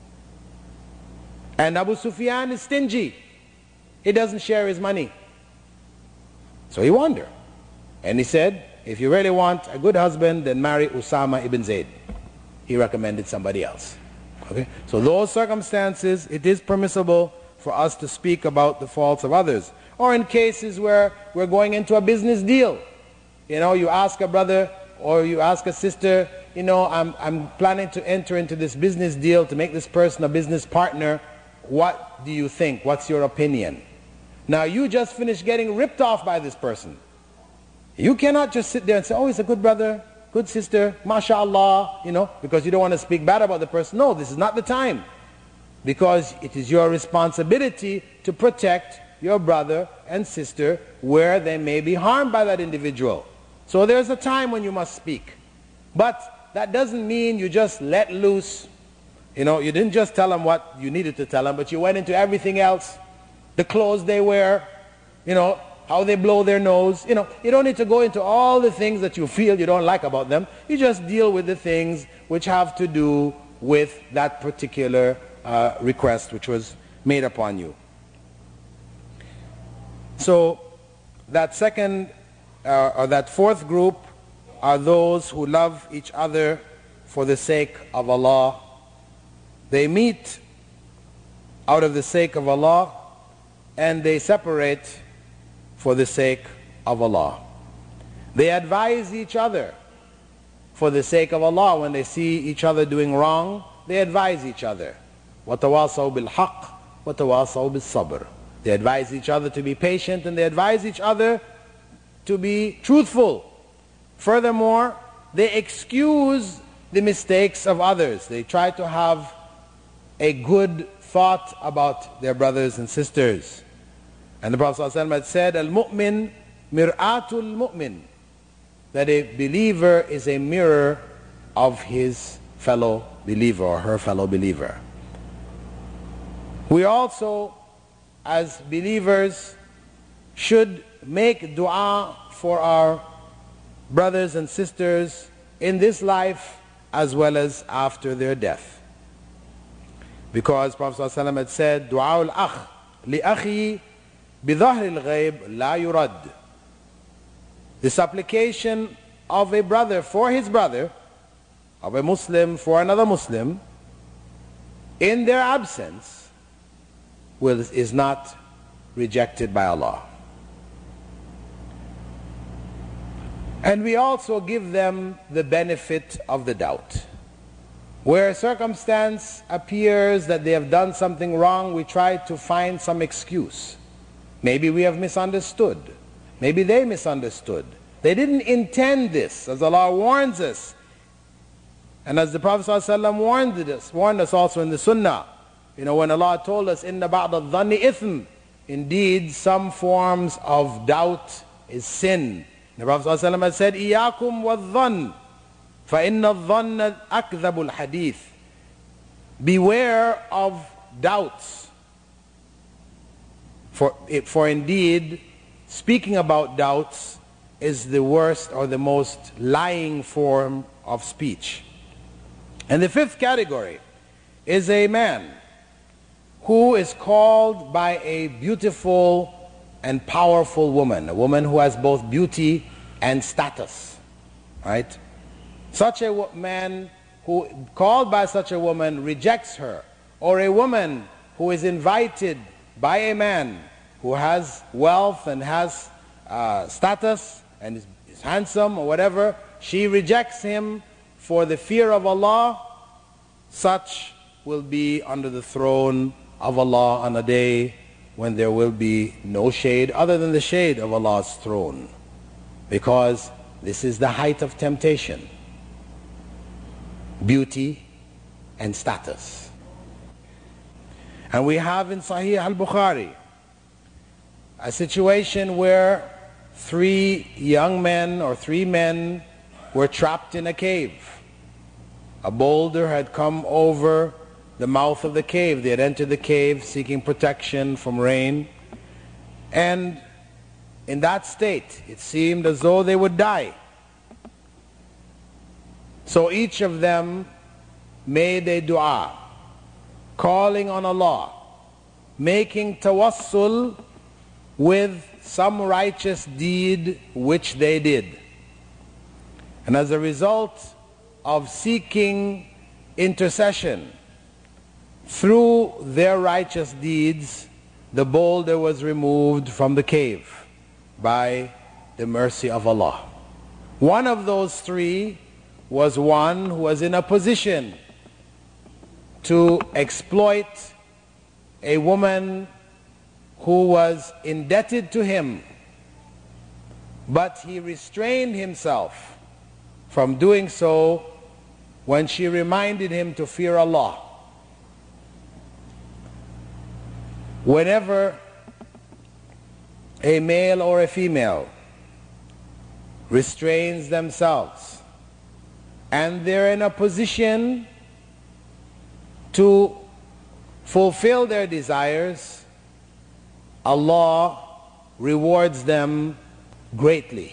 And Abu Sufyan is stingy. He doesn't share his money. So he warned her. And he said, if you really want a good husband, then marry Usama ibn Zayd. He recommended somebody else. Okay? So those circumstances, it is permissible for us to speak about the faults of others. Or in cases where we're going into a business deal. You ask a brother or you ask a sister, I'm planning to enter into this business deal to make this person a business partner. What do you think? What's your opinion? Now you just finished getting ripped off by this person. You cannot just sit there and say, oh, he's a good brother, good sister, mashallah, because you don't want to speak bad about the person. No, this is not the time. Because it is your responsibility to protect your brother and sister where they may be harmed by that individual. So there's a time when you must speak. But that doesn't mean you just let loose. You didn't just tell them what you needed to tell them, but you went into everything else. The clothes they wear, how they blow their nose. You don't need to go into all the things that you feel you don't like about them. You just deal with the things which have to do with that particular request which was made upon you. So that second or that fourth group are those who love each other for the sake of Allah. They meet out of the sake of Allah, and they separate for the sake of Allah. They advise each other for the sake of Allah. When they see each other doing wrong, they advise each other. وَتَوَاصَوْا بِالْحَقِّ وَتَوَاصَوْا بِالصَّبْرِ. They advise each other to be patient, and they advise each other to be truthful. Furthermore, they excuse the mistakes of others. They try to have a good thought about their brothers and sisters. And the Prophet ﷺ had said, Al-mu'min mir'atul mu'min, that a believer is a mirror of his fellow believer or her fellow believer. We also, as believers, should make dua for our brothers and sisters in this life as well as after their death. Because Prophet ﷺ had said, Dua al-akh li-akhi bi-dhahr al-ghayb la yurad. The supplication of a brother for his brother, of a Muslim for another Muslim, in their absence, is not rejected by Allah. And we also give them the benefit of the doubt. Where a circumstance appears that they have done something wrong, we try to find some excuse. Maybe we have misunderstood. Maybe they misunderstood. They didn't intend this, as Allah warns us. And as the Prophet ﷺ warned us also in the Sunnah. You know, when Allah told us, إِنَّ بَعْضَ الظَّنِّ إِثْمٍ, indeed some forms of doubt is sin. The Prophet ﷺ had said, إِيَّاكُمْ وَالظَّنِّ فَإِنَّ الظَّنَّ أَكْذَبُ الْحَدِيثِ. Beware of doubts. For indeed, speaking about doubts is the worst or the most lying form of speech. And the fifth category is a man who is called by a beautiful and powerful woman, a woman who has both beauty and status, right? Such a man who, called by such a woman, rejects her, or a woman who is invited by a man who has wealth and has status and is handsome or whatever, she rejects him for the fear of Allah, such will be under the throne of Allah on a day when there will be no shade other than the shade of Allah's throne, because this is the height of temptation, beauty and status. And we have in Sahih al-Bukhari a situation where three young men or three men were trapped in a cave. A boulder had come over the mouth of the cave. They had entered the cave seeking protection from rain. And in that state, it seemed as though they would die. So each of them made a dua, calling on Allah, making tawassul with some righteous deed which they did. And as a result of seeking intercession through their righteous deeds, the boulder was removed from the cave by the mercy of Allah. One of those three was one who was in a position to exploit a woman who was indebted to him, but he restrained himself from doing so when she reminded him to fear Allah. Whenever a male or a female restrains themselves and they're in a position to fulfill their desires, Allah rewards them greatly.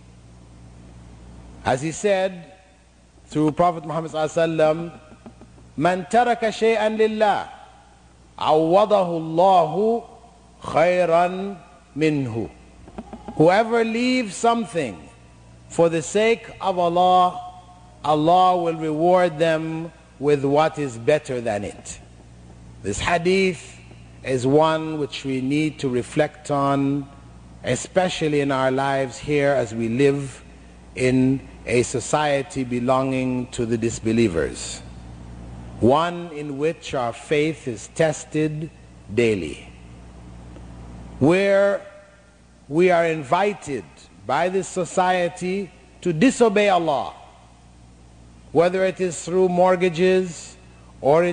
As he said through Prophet Muhammad ﷺ, "Man taraka shay'an lillah, awadahu Allahu khayran minhu." Whoever leaves something for the sake of Allah, Allah will reward them with what is better than it. This hadith is one which we need to reflect on, especially in our lives here as we live in a society belonging to the disbelievers, one in which our faith is tested daily, where we are invited by this society to disobey Allah, whether it is through mortgages or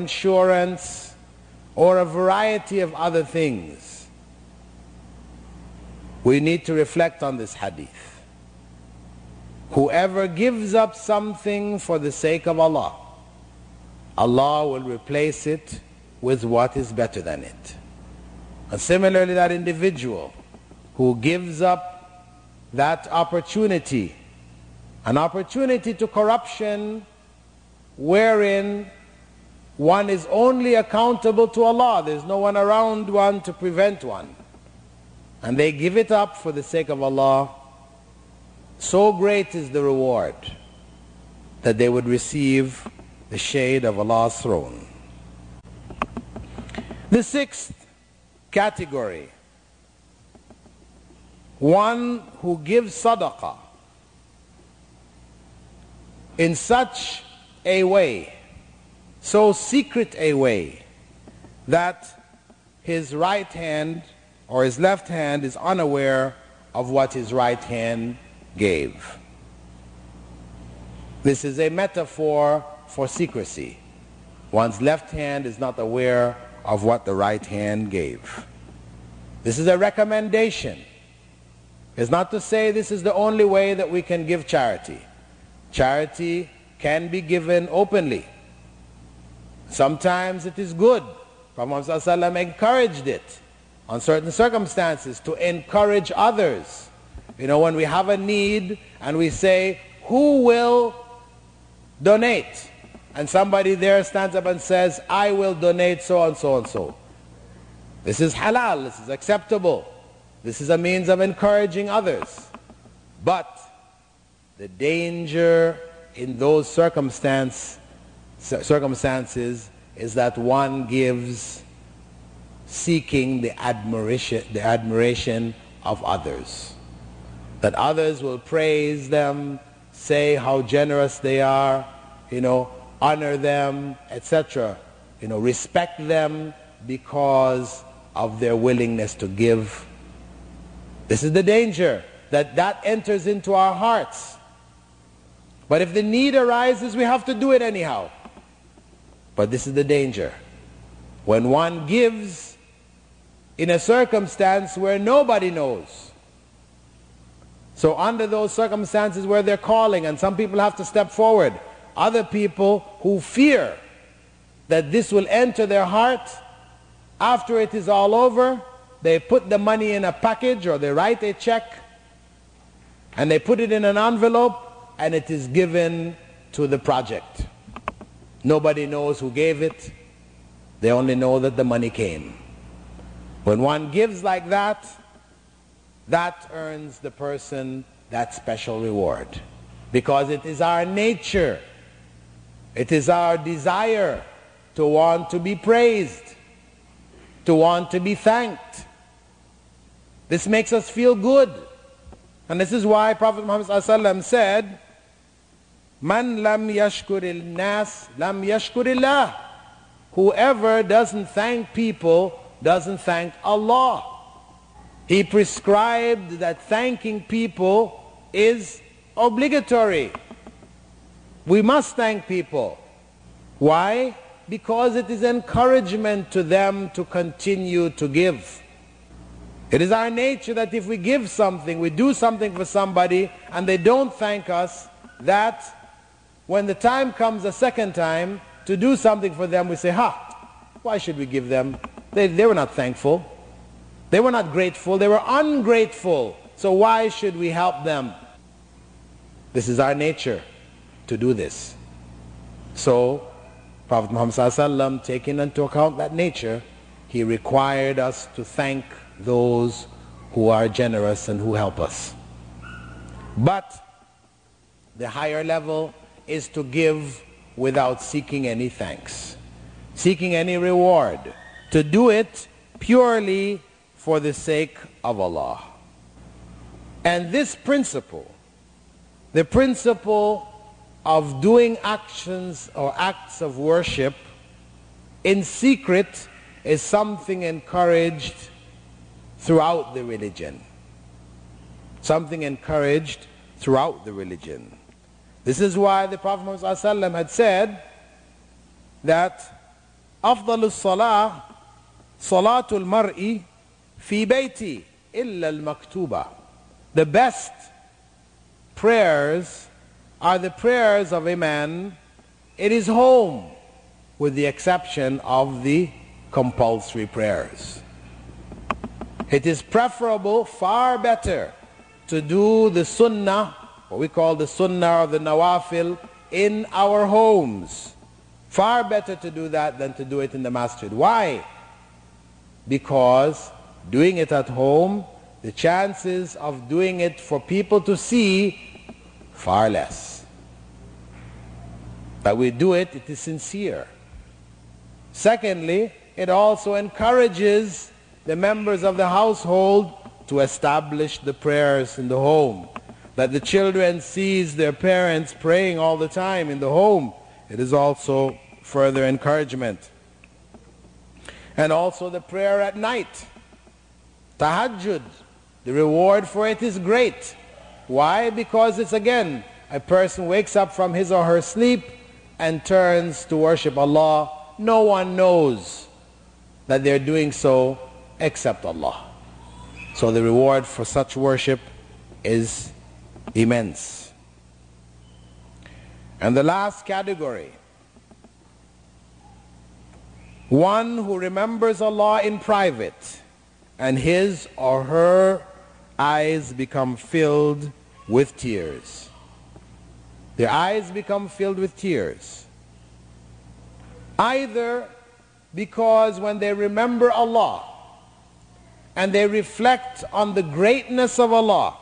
insurance or a variety of other things. we need to reflect on this hadith. Whoever gives up something for the sake of Allah, Allah will replace it with what is better than it. And similarly, that individual who gives up that opportunity, an opportunity to corruption wherein one is only accountable to Allah, there's no one around one to prevent one, and they give it up for the sake of Allah, so great is the reward that they would receive the shade of Allah's throne. The sixth category, one who gives sadaqah in such a way, so secret a way, that his right hand or his left hand is unaware of what his right hand gave. This is a metaphor for secrecy. One's left hand is not aware of what the right hand gave. This is a recommendation. It's not to say this is the only way that we can give charity. Charity can be given openly. Sometimes it is good. Prophet Muhammad encouraged it on certain circumstances to encourage others. You know, when we have a need and we say, who will donate? And somebody there stands up and says, I will donate so and so and so. This is halal, this is acceptable. This is a means of encouraging others. But the danger in those circumstances is that one gives seeking the admiration of others. That others will praise them, say how generous they are, honor them, etc. Respect them because of their willingness to give. This is the danger, that enters into our hearts. But if the need arises, we have to do it anyhow. But this is the danger. When one gives in a circumstance where nobody knows. So under those circumstances where they're calling and some people have to step forward, other people who fear that this will enter their heart, after it is all over, they put the money in a package or they write a check and they put it in an envelope and it is given to the project. Nobody knows who gave it. They only know that the money came. When one gives like that, that earns the person that special reward. Because it is our nature, it is our desire to want to be praised, to want to be thanked. This makes us feel good. And this is why Prophet Muhammad ﷺ said, Man lam yashkuril nas, lam yashkurillah. Whoever doesn't thank people doesn't thank Allah. He prescribed that thanking people is obligatory. We must thank people. Why? Because it is encouragement to them to continue to give. It is our nature that if we give something, we do something for somebody and they don't thank us, that when the time comes a second time to do something for them, we say, why should we give them? They were not thankful. They were not grateful. They were ungrateful. So why should we help them? This is our nature to do this. So Prophet Muhammad ﷺ, taking into account that nature, he required us to thank those who are generous and who help us. But the higher level is to give without seeking any thanks, seeking any reward, to do it purely for the sake of Allah. And this principle, the principle of doing actions or acts of worship in secret, is something encouraged throughout the religion. Something encouraged throughout the religion. This is why the Prophet Muhammad ﷺ had said that أفضل الصلاة صلاة المرء في بيتي إلا المكتوبة. The best prayers are the prayers of a man in his home, with the exception of the compulsory prayers. It is preferable, far better, to do the sunnah, what we call the sunnah or the nawafil, in our homes. Far better to do that than to do it in the masjid. Why? Because doing it at home, the chances of doing it for people to see, far less. That we do it, it is sincere. Secondly, it also encourages the members of the household to establish the prayers in the home. That the children sees their parents praying all the time in the home. It is also further encouragement. And also the prayer at night. Tahajjud, the reward for it is great. Why? Because it's again, a person wakes up from his or her sleep and turns to worship Allah. No one knows that they're doing so except Allah. So the reward for such worship is immense. And the last category, one who remembers Allah in private and his or her eyes become filled with tears. Their eyes become filled with tears. Either because when they remember Allah and they reflect on the greatness of Allah,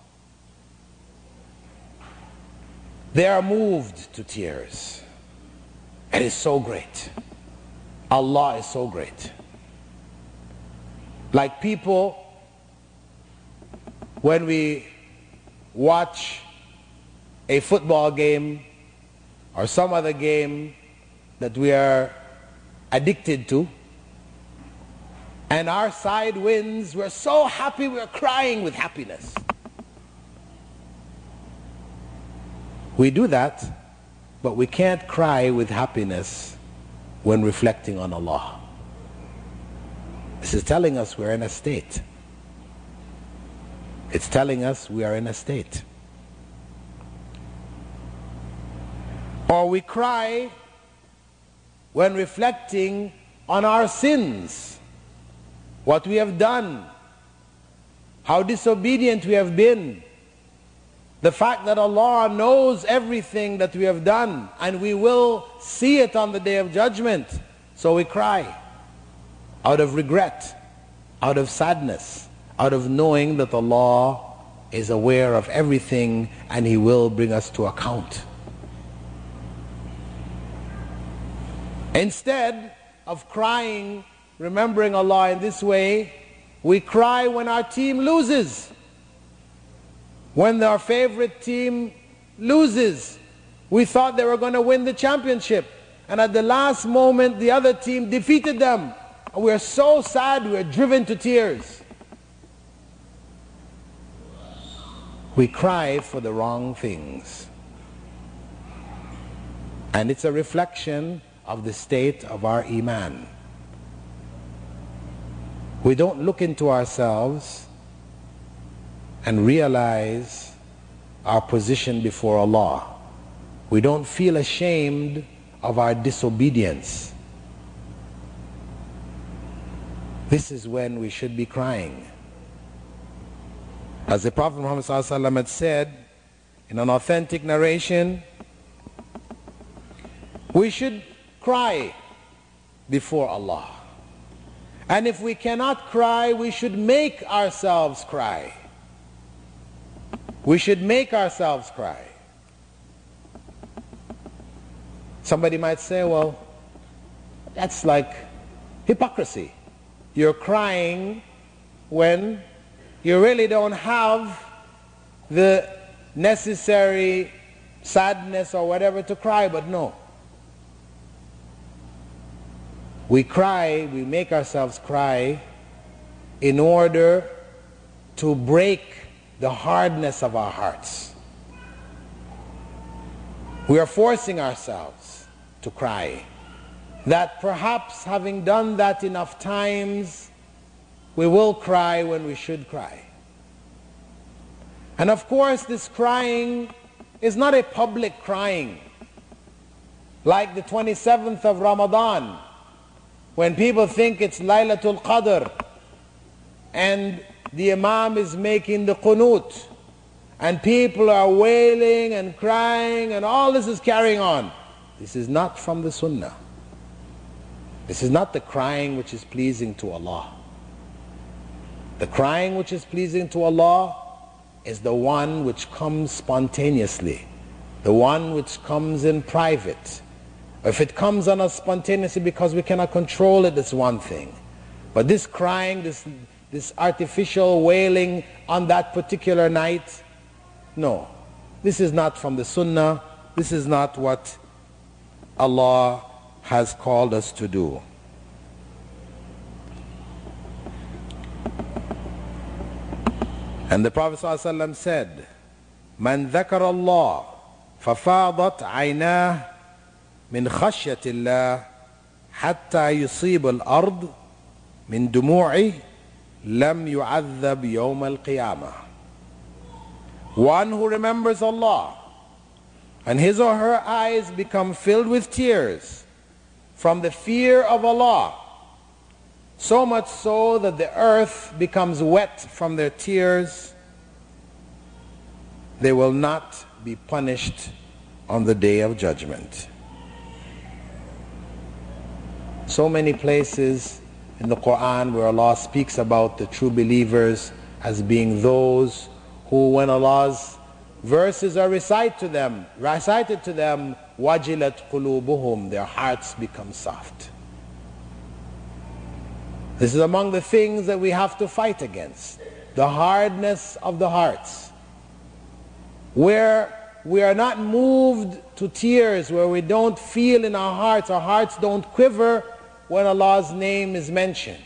they are moved to tears. It is so great. Allah is so great. Like people, when we watch a football game or some other game that we are addicted to, and our side wins, we're so happy, we're crying with happiness. We do that, but we can't cry with happiness when reflecting on Allah. This is telling us we're in a state. It's telling us we are in a state. Or we cry when reflecting on our sins, what we have done, how disobedient we have been, the fact that Allah knows everything that we have done and we will see it on the Day of Judgment. So we cry out of regret, out of sadness, out of knowing that Allah is aware of everything and He will bring us to account. Instead of crying, remembering Allah in this way, we cry when our team loses. When our favorite team loses, we thought they were going to win the championship, and at the last moment the other team defeated them. And we're so sad, we're driven to tears. We cry for the wrong things. And it's a reflection of the state of our iman. We don't look into ourselves and realize our position before Allah. We don't feel ashamed of our disobedience. This is when we should be crying. As the Prophet Muhammad ﷺ had said in an authentic narration, we should cry before Allah. And if we cannot cry, we should make ourselves cry. We should make ourselves cry. Somebody might say, well, that's like hypocrisy. You're crying when you really don't have the necessary sadness or whatever to cry, but no. We cry, we make ourselves cry in order to break the hardness of our hearts. We are forcing ourselves to cry. That perhaps having done that enough times, we will cry when we should cry. And of course, this crying is not a public crying, like the 27th of Ramadan, when people think it's Laylatul Qadr, and the Imam is making the qunut, and people are wailing and crying, and all this is carrying on. This is not from the Sunnah. This is not the crying which is pleasing to Allah. The crying which is pleasing to Allah is the one which comes spontaneously, the one which comes in private. If it comes on us spontaneously because we cannot control it, that's one thing. But this crying, this artificial wailing on that particular night, no. This is not from the Sunnah. This is not what Allah has called us to do. And the Prophet ﷺ said, "Man ذكر الله ففاضت عيناه من خشية الله حتى يصيب الأرض من دموعه لم يعذب يوم القيامة." One who remembers Allah and his or her eyes become filled with tears from the fear of Allah, so much so that the earth becomes wet from their tears, they will not be punished on the day of judgment. So many places in the Quran where Allah speaks about the true believers as being those who, when Allah's verses are recited to them, wajilat qulubuhum, their hearts become soft. This is among the things that we have to fight against, the hardness of the hearts, where we are not moved to tears, where we don't feel in our hearts don't quiver when Allah's name is mentioned.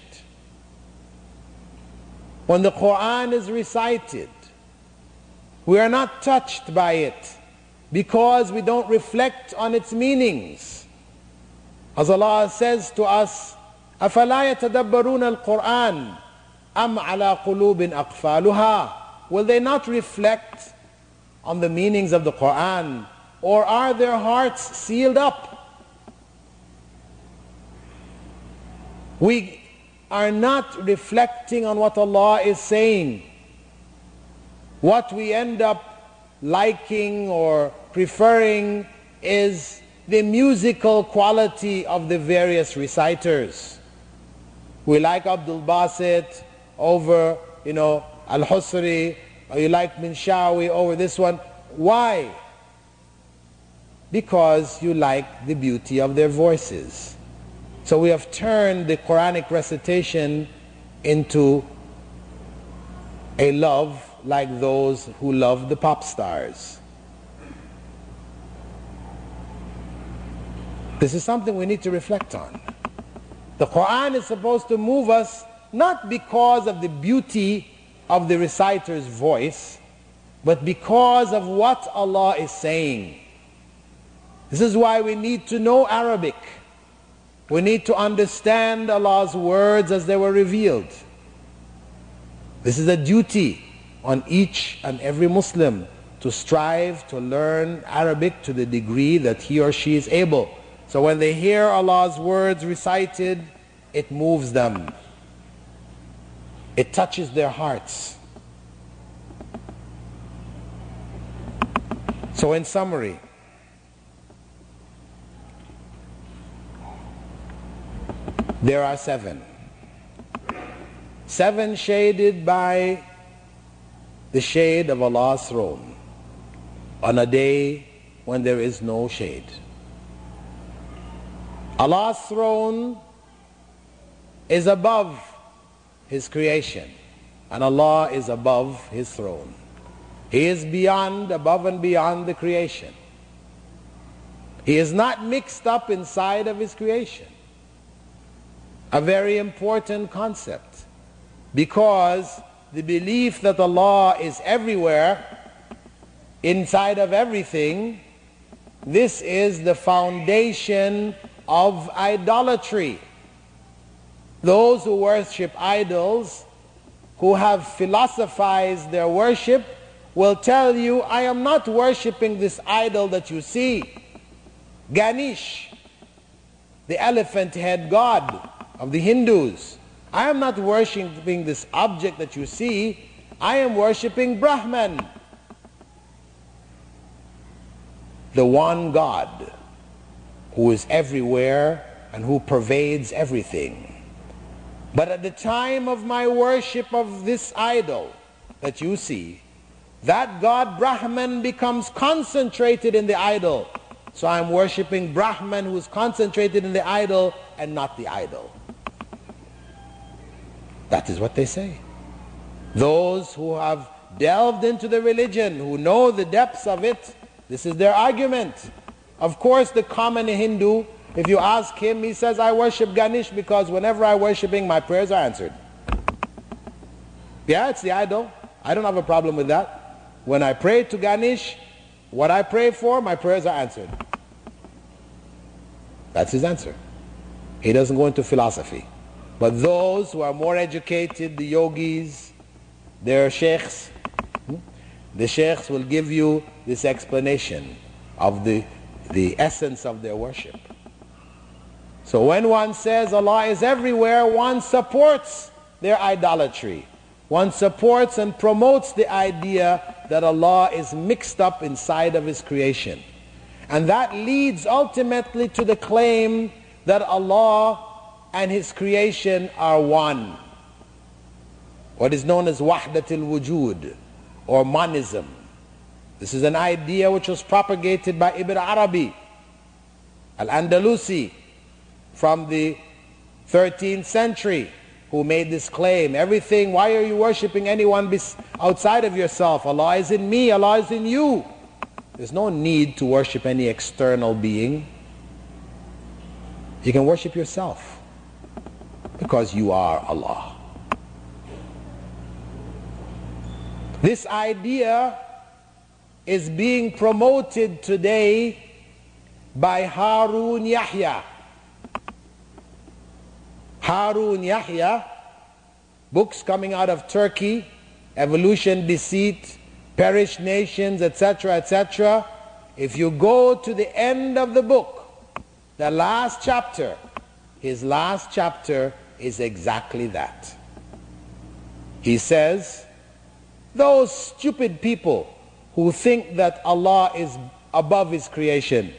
When the Quran is recited, we are not touched by it because we don't reflect on its meanings. As Allah says to us, أَفَلَا يَتَدَبَّرُونَ الْقُرْآنَ أَمْ عَلَى قُلُوبٍ أَقْفَالُهَا. Will they not reflect on the meanings of the Quran, or are their hearts sealed up? We are not reflecting on what Allah is saying. What we end up liking or preferring is the musical quality of the various reciters. We like Abdul Basit over, Al-Husri, or you like Minshawi over this one. Why? Because you like the beauty of their voices. So we have turned the Quranic recitation into a love like those who love the pop stars. This is something we need to reflect on. The Quran is supposed to move us not because of the beauty of the reciter's voice, but because of what Allah is saying. This is why we need to know Arabic. We need to understand Allah's words as they were revealed. This is a duty on each and every Muslim to strive to learn Arabic to the degree that he or she is able. So when they hear Allah's words recited, it moves them. It touches their hearts. So in summary, there are seven shaded by the shade of Allah's throne on a day when there is no shade. Allah's throne is above His creation, and Allah is above His throne. He is beyond, above and beyond the creation. He is not mixed up inside of His creation. A very important concept, because the belief that Allah is everywhere, inside of everything, this is the foundation of idolatry. Those who worship idols, who have philosophized their worship, will tell you, I am not worshiping this idol that you see. Ganesh, the elephant head god of the Hindus. I am not worshiping this object that you see. I am worshiping Brahman, the one God who is everywhere and who pervades everything. But at the time of my worship of this idol that you see, that God Brahman becomes concentrated in the idol. So I'm worshiping Brahman who is concentrated in the idol and not the idol. That is what they say. Those who have delved into the religion, who know the depths of it, this is their argument. Of course, the common Hindu, if you ask him, he says, I worship Ganesh because whenever I worship him, my prayers are answered. Yeah, it's the idol. I don't have a problem with that. When I pray to Ganesh, what I pray for, my prayers are answered. That's his answer. He doesn't go into philosophy. But those who are more educated, the yogis, their sheikhs, the sheikhs will give you this explanation of the essence of their worship. So when one says Allah is everywhere, one supports their idolatry. One supports and promotes the idea that Allah is mixed up inside of His creation. And that leads ultimately to the claim that Allah and His creation are one. What is known as Wahdatul Wujud, or monism. This is an idea which was propagated by Ibn Arabi al-Andalusi from the 13th century, who made this claim. Everything, why are you worshipping anyone outside of yourself? Allah is in me, Allah is in you. There's no need to worship any external being. You can worship yourself because you are Allah. This idea is being promoted today by Harun Yahya. Harun Yahya, books coming out of Turkey, Evolution, Deceit, Perished Nations, etc., etc. If you go to the end of the book, the last chapter, his last chapter is exactly that. He says, those stupid people who think that Allah is above His creation.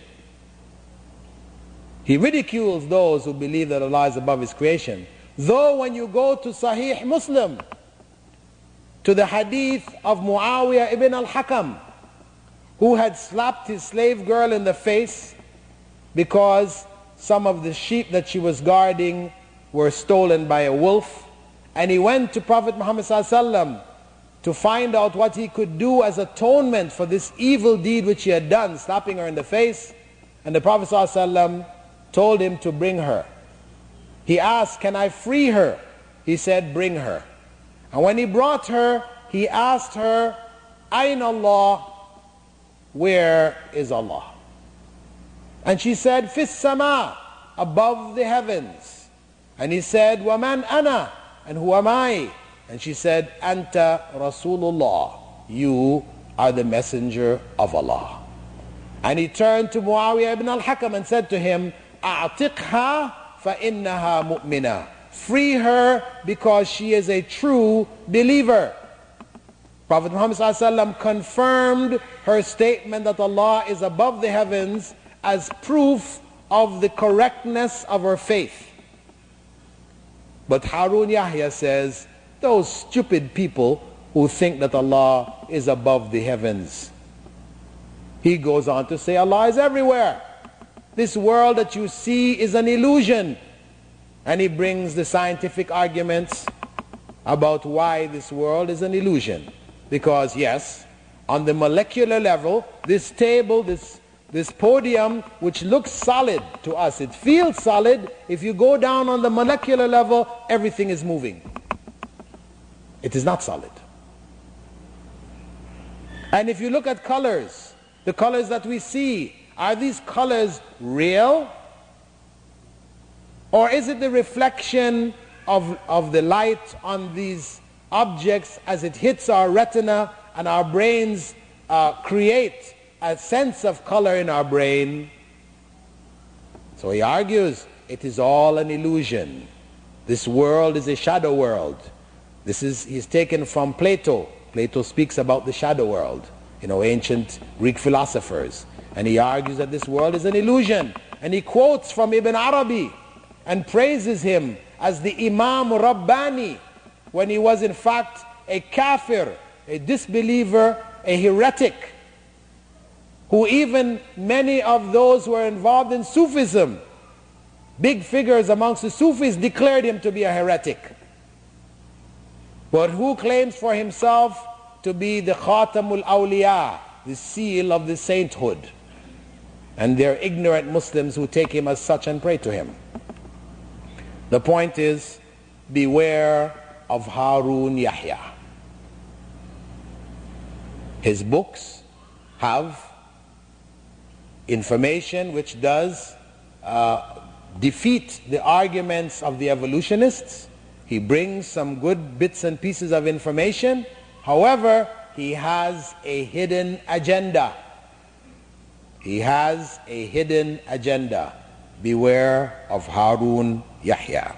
He ridicules those who believe that Allah is above His creation. Though when you go to Sahih Muslim, to the hadith of Muawiyah ibn al-Hakam, who had slapped his slave girl in the face because some of the sheep that she was guarding were stolen by a wolf, and he went to Prophet Muhammad ﷺ to find out what he could do as atonement for this evil deed which he had done, slapping her in the face. And the Prophet ﷺ told him to bring her. He asked, can I free her? He said, bring her. And when he brought her, he asked her, Ayn Allah, where is Allah? And she said, Fis sama, above the heavens. And he said, Waman ana, and who am I? And she said, Anta Rasulullah, you are the messenger of Allah. And he turned to Muawiyah ibn al-Hakam and said to him, A'tiqha fa innaha mu'mina. Free her because she is a true believer. Prophet Muhammad ﷺ confirmed her statement that Allah is above the heavens as proof of the correctness of her faith. But Harun Yahya says, those stupid people who think that Allah is above the heavens. He goes on to say Allah is everywhere. This world that you see is an illusion. And he brings the scientific arguments about why this world is an illusion. Because yes, on the molecular level, this table, this podium, which looks solid to us, it feels solid. If you go down on the molecular level, everything is moving. It is not solid. And if you look at colors, the colors that we see, are these colors real? Or is it the reflection of the light on these objects, as it hits our retina and our brains create a sense of color in our brain. So he argues it is all an illusion. This world is a shadow world. He's taken from Plato. Plato speaks about the shadow world, ancient Greek philosophers. And he argues that this world is an illusion. And he quotes from Ibn Arabi and praises him as the Imam Rabbani, when he was in fact a kafir, a disbeliever, a heretic, who even many of those who were involved in Sufism, big figures amongst the Sufis, declared him to be a heretic. But who claims for himself to be the Khatamul Awliya, the seal of the sainthood? And they're ignorant Muslims who take him as such and pray to him. The point is, beware of Harun Yahya. His books have information which does defeat the arguments of the evolutionists. He brings some good bits and pieces of information. However, he has a hidden agenda. He has a hidden agenda. Beware of Harun Yahya.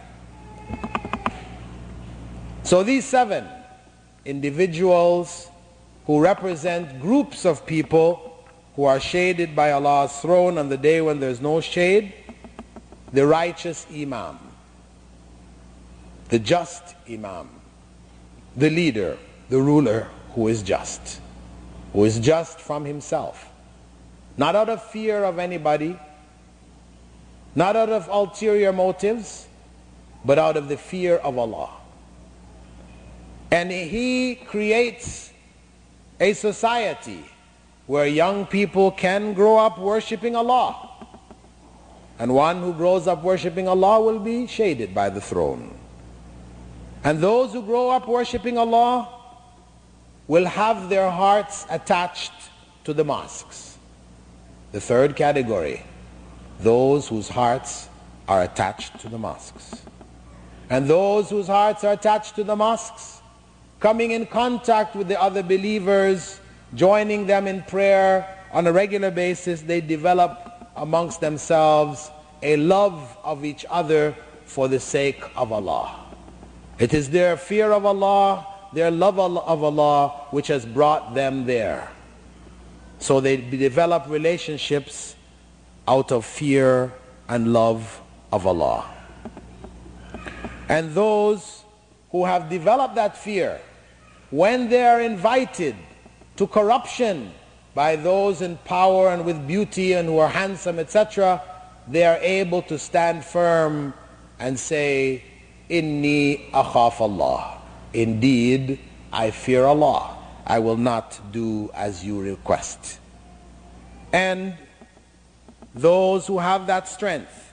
So these 7 individuals who represent groups of people who are shaded by Allah's throne on the day when there's no shade: the righteous Imam, the just Imam, the leader, the ruler who is just from himself, not out of fear of anybody, not out of ulterior motives, but out of the fear of Allah. And he creates a society where young people can grow up worshipping Allah. And one who grows up worshipping Allah will be shaded by the throne. And those who grow up worshipping Allah will have their hearts attached to the mosques. The third category, those whose hearts are attached to the mosques. And those whose hearts are attached to the mosques, coming in contact with the other believers, joining them in prayer on a regular basis, they develop amongst themselves a love of each other for the sake of Allah. It is their fear of Allah, their love of Allah, which has brought them there. So they develop relationships out of fear and love of Allah. And those who have developed that fear, when they are invited to corruption by those in power and with beauty and who are handsome, etc., they are able to stand firm and say, Inni akhaf Allah. Indeed, I fear Allah. I will not do as you request. And those who have that strength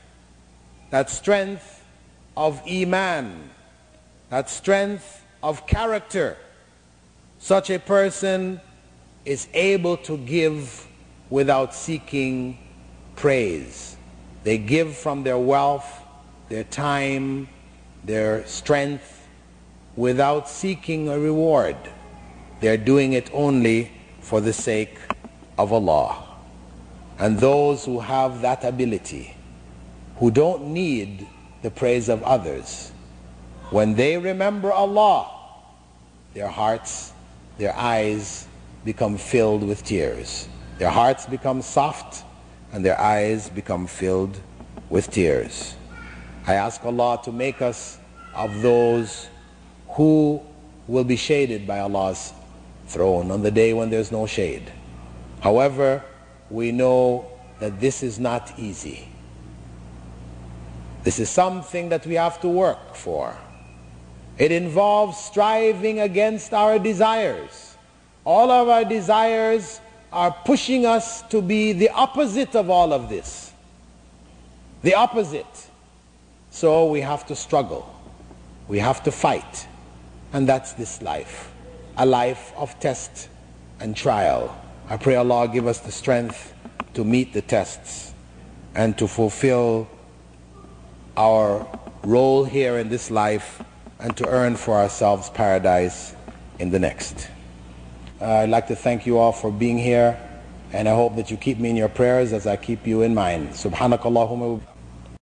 of Iman, that strength of character, such a person is able to give without seeking praise. They give from their wealth, their time, their strength, without seeking a reward. They're doing it only for the sake of Allah. And those who have that ability, who don't need the praise of others, when they remember Allah, their hearts, their eyes become filled with tears. Their hearts become soft and their eyes become filled with tears. I ask Allah to make us of those who will be shaded by Allah's throne on the day when there's no shade. However, we know that this is not easy. This is something that we have to work for. It involves striving against our desires. All of our desires are pushing us to be the opposite of all of this. The opposite. So we have to struggle. We have to fight. And that's this life. A life of test and trial. I pray Allah give us the strength to meet the tests and to fulfill our role here in this life and to earn for ourselves paradise in the next. I'd like to thank you all for being here, and I hope that you keep me in your prayers as I keep you in mine. Subhanakallahumma